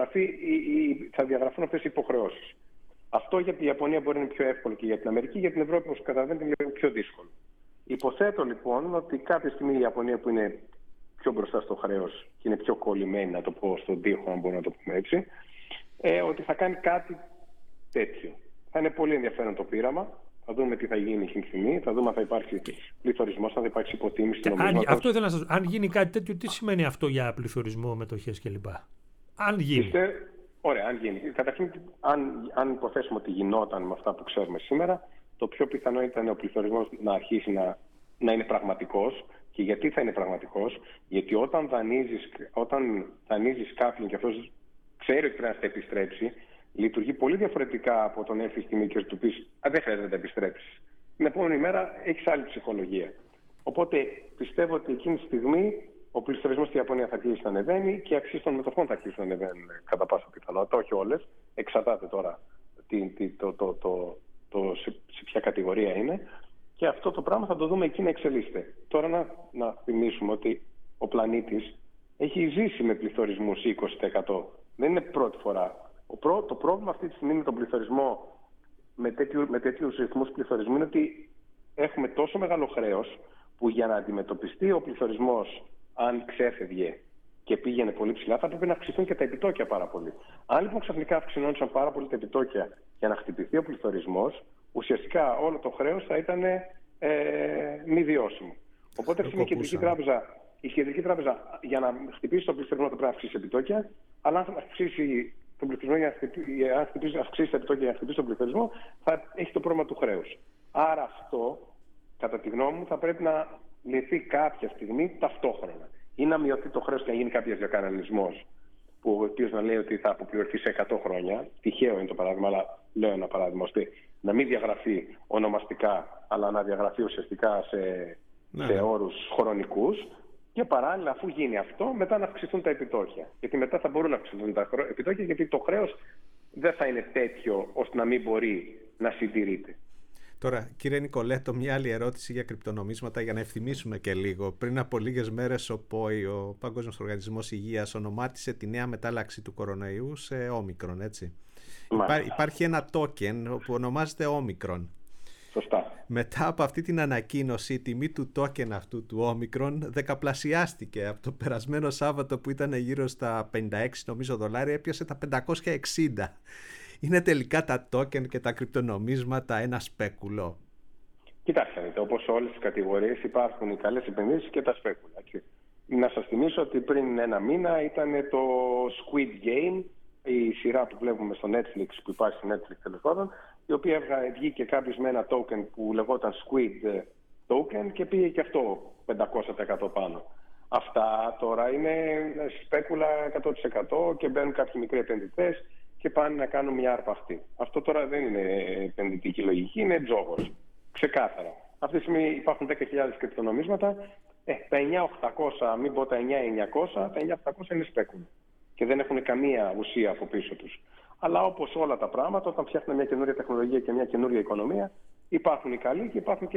θα διαγραφούν αυτές οι υποχρεώσεις. Αυτό για την Ιαπωνία μπορεί να είναι πιο εύκολο και για την Αμερική, για την Ευρώπη, όπως καταλαβαίνετε, είναι πιο δύσκολο. Υποθέτω λοιπόν ότι κάποια στιγμή η Ιαπωνία, που είναι πιο μπροστά στο χρέος και είναι πιο κολλημένη, να το πω, στον τοίχο, αν μπορώ να το πούμε έτσι, ότι θα κάνει κάτι τέτοιο. Θα είναι πολύ ενδιαφέρον το πείραμα. Θα δούμε τι θα γίνει εκείνη τη στιγμή. Θα δούμε αν θα υπάρξει πληθωρισμός, αν θα υπάρξει υποτίμηση του νομίσματος. Αυτό ήθελα να σας... Αν γίνει κάτι τέτοιο, τι σημαίνει αυτό για πληθωρισμό, μετοχές κλπ. Αν γίνει. Ωραία, αν γίνει. Καταρχήν, αν υποθέσουμε ότι γινόταν με αυτά που ξέρουμε σήμερα, το πιο πιθανό ήταν ο πληθωρισμός να αρχίσει να είναι πραγματικός. Και γιατί θα είναι πραγματικός? Γιατί όταν δανείζεις κάποιον και αυτός ξέρει ότι πρέπει να τα επιστρέψει, λειτουργεί πολύ διαφορετικά από τον έρθει στιγμή και του πεις δεν χρειάζεται να τα επιστρέψεις. Την επόμενη μέρα έχεις άλλη ψυχολογία. Οπότε πιστεύω ότι εκείνη τη στιγμή ο πληθωρισμός στη Ιαπωνία θα αρχίσει να ανεβαίνει και οι αξίες των μετοχών θα αρχίσουν να ανεβαίνουν κατά πάσα πιθανότητα. Όχι όλες. Εξαρτάται τώρα σε ποια κατηγορία είναι. Και αυτό το πράγμα θα το δούμε εκεί να εξελίσσεται. Τώρα να θυμίσουμε ότι ο πλανήτης έχει ζήσει με πληθωρισμούς 20%. Δεν είναι πρώτη φορά. Το πρόβλημα αυτή τη στιγμή με τον πληθωρισμό, με τέτοιους ρυθμούς πληθωρισμού, είναι ότι έχουμε τόσο μεγάλο χρέος που για να αντιμετωπιστεί ο πληθωρισμός, αν ξέφευγε και πήγαινε πολύ ψηλά, θα πρέπει να αυξηθούν και τα επιτόκια πάρα πολύ. Αν λοιπόν ξαφνικά αυξηνόντουσαν πάρα πολύ τα επιτόκια για να χτυπηθεί ο πληθωρισμός, ουσιαστικά όλο το χρέος θα ήταν μη βιώσιμο. Οπότε αυτή η κεντρική τράπεζα για να χτυπήσει τον πληθωρισμό θα πρέπει να αυξήσει επιτόκια, αλλά αν αυξήσει τον πληθωρισμό αυξήσει τα επιτόκια για να χτυπήσει τον πληθωρισμό, θα έχει το πρόβλημα του χρέους. Άρα αυτό, κατά τη γνώμη μου, θα πρέπει να λυθεί κάποια στιγμή ταυτόχρονα. Ή να μειωθεί το χρέος και να γίνει κάποιος διακανονισμός, ο οποίος να λέει ότι θα αποπληρωθεί σε 100 χρόνια. Τυχαίο είναι το παράδειγμα, αλλά λέω ένα παράδειγμα, ώστε να μην διαγραφεί ονομαστικά, αλλά να διαγραφεί ουσιαστικά σε όρους χρονικούς. Και παράλληλα, αφού γίνει αυτό, μετά να αυξηθούν τα επιτόκια. Γιατί μετά θα μπορούν να αυξηθούν τα επιτόκια, γιατί το χρέος δεν θα είναι τέτοιο ώστε να μην μπορεί να συντηρείται. Τώρα, κύριε Νικολέτο, μια άλλη ερώτηση για κρυπτονομίσματα για να ευθυμίσουμε και λίγο. Πριν από λίγες μέρες ο ΠΟΗ, ο Παγκόσμιος Οργανισμός Υγείας, ονομάτισε τη νέα μετάλλαξη του κορονοϊού σε όμικρον, έτσι. Υπάρχει ένα token που ονομάζεται όμικρον. Σωστά. Μετά από αυτή την ανακοίνωση, η τιμή του token αυτού του όμικρον δεκαπλασιάστηκε. Από το περασμένο Σάββατο που ήταν γύρω στα 56 νομίζω δολάρια, έπιασε τα 560. Είναι τελικά τα token και τα κρυπτονομίσματα ένα σπέκουλο? Κοιτάξτε, όπως σε όλες τις κατηγορίες υπάρχουν οι καλές επενδύσεις και τα σπέκουλα. Έτσι. Να σας θυμίσω ότι πριν ένα μήνα ήταν το Squid Game, η σειρά που βλέπουμε στο Netflix, που υπάρχει στο Netflix τέλος πάντων, η οποία βγήκε κάποιος με ένα token που λεγόταν Squid Token και πήγε και αυτό 500% πάνω. Αυτά τώρα είναι σπέκουλα 100% και μπαίνουν κάποιοι μικροί επενδυτές και πάνε να κάνουν μια αρπαχτή. Αυτό τώρα δεν είναι επενδυτική λογική, είναι τζόγος. Ξεκάθαρα. Αυτή τη στιγμή υπάρχουν 10.000 κρυπτονομίσματα. Τα 9.800, μην πω τα 9.900, τα 9.800 είναι σπέκουλα. Και δεν έχουν καμία ουσία από πίσω τους. Αλλά όπως όλα τα πράγματα, όταν φτιάχνουν μια καινούργια τεχνολογία και μια καινούργια οικονομία, υπάρχουν οι καλοί και υπάρχουν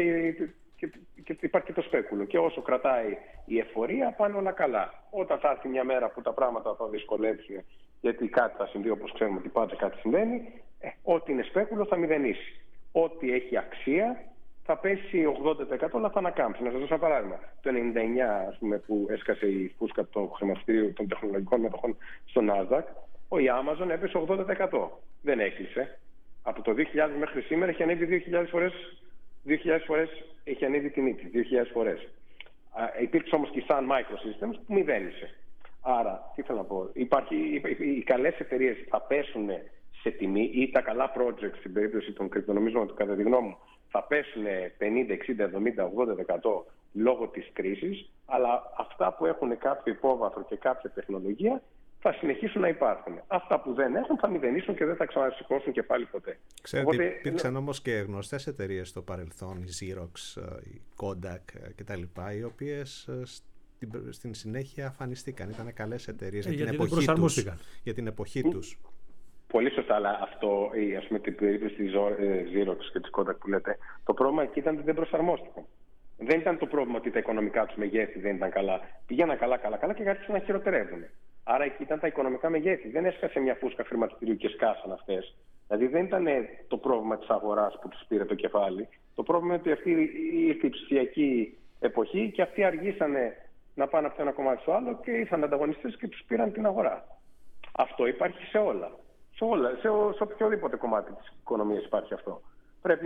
και υπάρχει και το σπέκουλο. Και όσο κρατάει η εφορία, πάνε όλα καλά. Όταν θα έρθει μια μέρα που τα πράγματα θα δυσκολέψουν, γιατί κάτι θα συμβεί, όπως ξέρουμε ότι πάντα κάτι συμβαίνει, ό,τι είναι σπέκουλο θα μηδενίσει. Ό,τι έχει αξία θα πέσει 80%, αλλά θα ανακάμψει. Να σας δώσω ένα παράδειγμα. Το 1999, ας πούμε, που έσκασε η φούσκα του χρηματιστηρίου των τεχνολογικών μετοχών στο Nasdaq, η Amazon έπεσε 80%. Δεν έκλεισε. Από το 2000 μέχρι σήμερα έχει ανέβει 2.000 φορές έχει ανέβει την ύψη, 2.000 φορές. Υπήρξε όμως και η Sun Microsystems που μηδένισε. Άρα, τι θέλω να πω, οι καλές εταιρείες θα πέσουν σε τιμή ή τα καλά projects στην περίπτωση των κρυπτονομίσματων, κατά τη γνώμη μου, θα πέσουν 50, 60, 70, 80% λόγω της κρίσης, αλλά αυτά που έχουν κάποιο υπόβαθρο και κάποια τεχνολογία θα συνεχίσουν να υπάρχουν. Αυτά που δεν έχουν θα μηδενίσουν και δεν θα ξανασηκώσουν και πάλι ποτέ. Ξέρετε, υπήρξαν όμως και γνωστές εταιρείες στο παρελθόν, η Xerox, η Kodak κτλ., οι οποίες στην συνέχεια αφανιστήκαν. Ήταν καλές εταιρείες για την εποχή τους. Πολύ σωστά, αλλά αυτό, ας πούμε, την περίπτωση της Xerox και της Kodak που λέτε, το πρόβλημα εκεί ήταν ότι δεν προσαρμόστηκαν. Δεν ήταν το πρόβλημα ότι τα οικονομικά τους μεγέθη δεν ήταν καλά. Πήγαιναν καλά και άρχισαν να χειροτερεύουν. Άρα εκεί ήταν τα οικονομικά μεγέθη. Δεν έσκασε μια φούσκα χρηματιστηρίου και σκάσαν αυτές. Δηλαδή δεν ήταν το πρόβλημα της αγοράς που τους πήρε το κεφάλι. Το πρόβλημα είναι ότι αυτή ήρθε η ψηφιακή εποχή και αυτοί αργήσανε να πάνε από το ένα κομμάτι στο άλλο και ήρθαν ανταγωνιστές και τους πήραν την αγορά. Αυτό υπάρχει σε όλα. σε οποιοδήποτε κομμάτι της οικονομίας υπάρχει αυτό. Πρέπει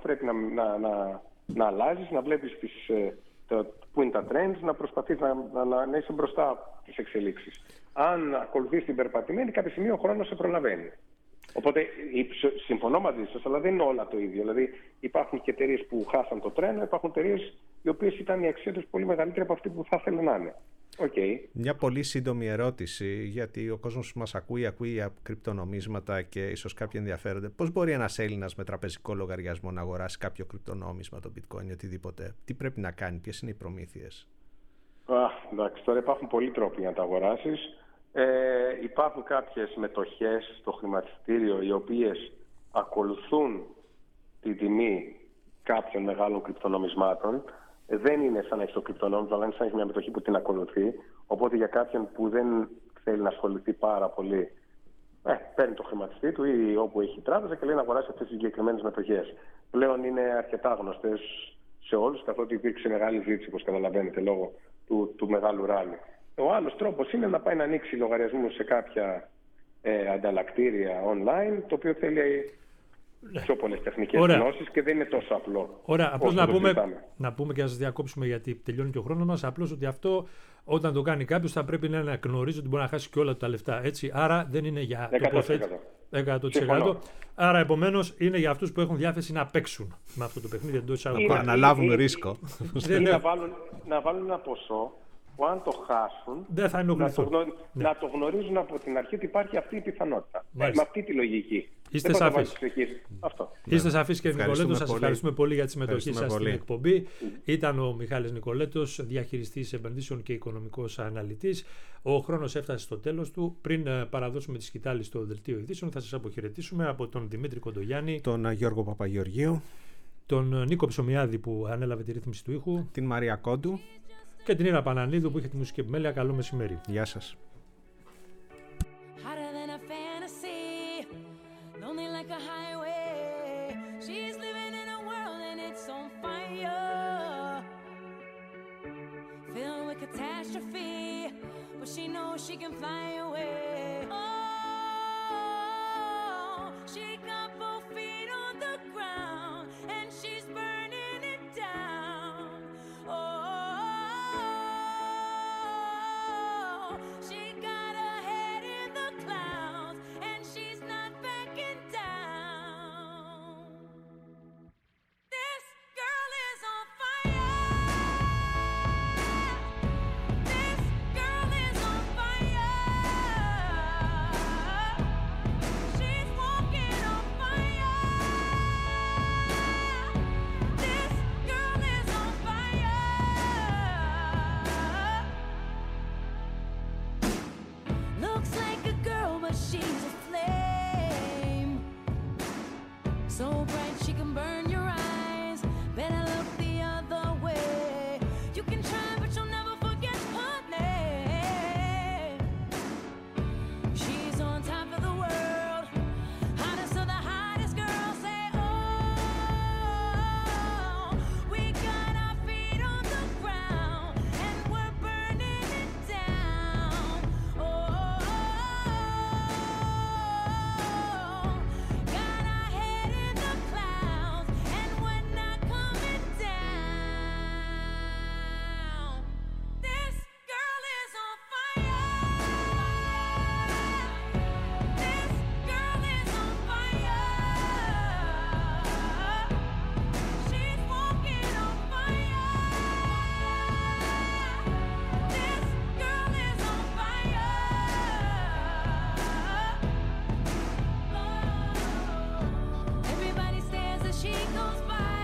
να αλλάζεις, να βλέπεις πού είναι τα trends, να προσπαθείς να είσαι μπροστά τις εξελίξεις. Αν ακολουθείς την περπατημένη, κάποια στιγμή ο χρόνος σε προλαβαίνει. Οπότε συμφωνώ μαζί σας, αλλά δεν είναι όλα το ίδιο. Δηλαδή υπάρχουν και εταιρείες που χάσαν το τρένο, υπάρχουν εταιρείες οι οποίες ήταν η αξία τους πολύ μεγαλύτερη από αυτή που θα ήθελαν να είναι. Okay. Μια πολύ σύντομη ερώτηση, γιατί ο κόσμος που μας ακούει για κρυπτονομίσματα και ίσως κάποιοι ενδιαφέρονται. Πώς μπορεί ένας Έλληνας με τραπεζικό λογαριασμό να αγοράσει κάποιο κρυπτονόμισμα, το bitcoin ή οτιδήποτε? Τι πρέπει να κάνει, ποιες είναι οι προμήθειες? Εντάξει, τώρα υπάρχουν πολλοί τρόποι για να τα αγοράσεις. Υπάρχουν κάποιες μετοχές στο χρηματιστήριο οι οποίες ακολουθούν τη τιμή κάποιων μεγάλων κρυπτονομισμάτων. Δεν είναι σαν να έχει το κρυπτονόμισμα, αλλά είναι σαν να έχει μια μετοχή που την ακολουθεί. Οπότε για κάποιον που δεν θέλει να ασχοληθεί πάρα πολύ, παίρνει το χρηματιστή του ή όπου έχει τράπεζα και λέει να αγοράσει αυτές τις συγκεκριμένες μετοχές. Πλέον είναι αρκετά γνωστές σε όλους, καθότι υπήρξε μεγάλη ζήτηση, όπως καταλαβαίνετε, λόγω του μεγάλου ράλι. Ο άλλος τρόπος είναι να πάει να ανοίξει λογαριασμού σε κάποια ανταλλακτήρια online, το οποίο θέλει πιο πολλές τεχνικές γνώσεις και δεν είναι τόσο απλό. Ωραία, απλώς να πούμε και να σας διακόψουμε, γιατί τελειώνει και ο χρόνος μας, απλώς ότι αυτό όταν το κάνει κάποιος θα πρέπει να γνωρίζει ότι μπορεί να χάσει και όλα τα λεφτά. Έτσι, άρα δεν είναι για 100%. Άρα επομένως είναι για αυτούς που έχουν διάθεση να παίξουν με αυτό το παιχνίδι. Να αναλάβουν ρίσκο. Να βάλουν ένα ποσό που αν το χάσουν, δεν θα να το γνωρίζουν από την αρχή ότι υπάρχει αυτή η πιθανότητα. Με αυτή τη λογική. Είστε σαφείς. Είστε σαφείς, κύριε Νικολέτο. Σας ευχαριστούμε πολύ για τη συμμετοχή σας στην εκπομπή. Ήταν ο Μιχάλης Νικολέτος, διαχειριστής επενδύσεων και οικονομικός αναλυτής. Ο χρόνος έφτασε στο τέλος του. Πριν παραδώσουμε τη σκητάλη στο δελτίο ειδήσεων, θα σας αποχαιρετήσουμε από τον Δημήτρη Κοντογιάννη, τον Γιώργο Παπαγεωργίου, τον Νίκο Ψωμιάδη που ανέλαβε τη ρύθμιση του ήχου, την Μαρία Κόντου και την Ήρα Πανανίδου που είχε τη μουσική επιμέλεια. Καλό μεσημέρι. Γεια σας. She knows she can fly away. Oh, she got both feet on the ground and she's burning it down. Oh, she got her head in the clouds and she's not backing down. This girl is on fire. She's a flame, so bright she can burn your eyes. Better look the other way. You can try, but you'll never forget her name. She's on top of the world, hottest of the hottest girls. Say, oh, we got our feet on the ground and we're burning it down. Oh. Everybody stares as she goes by.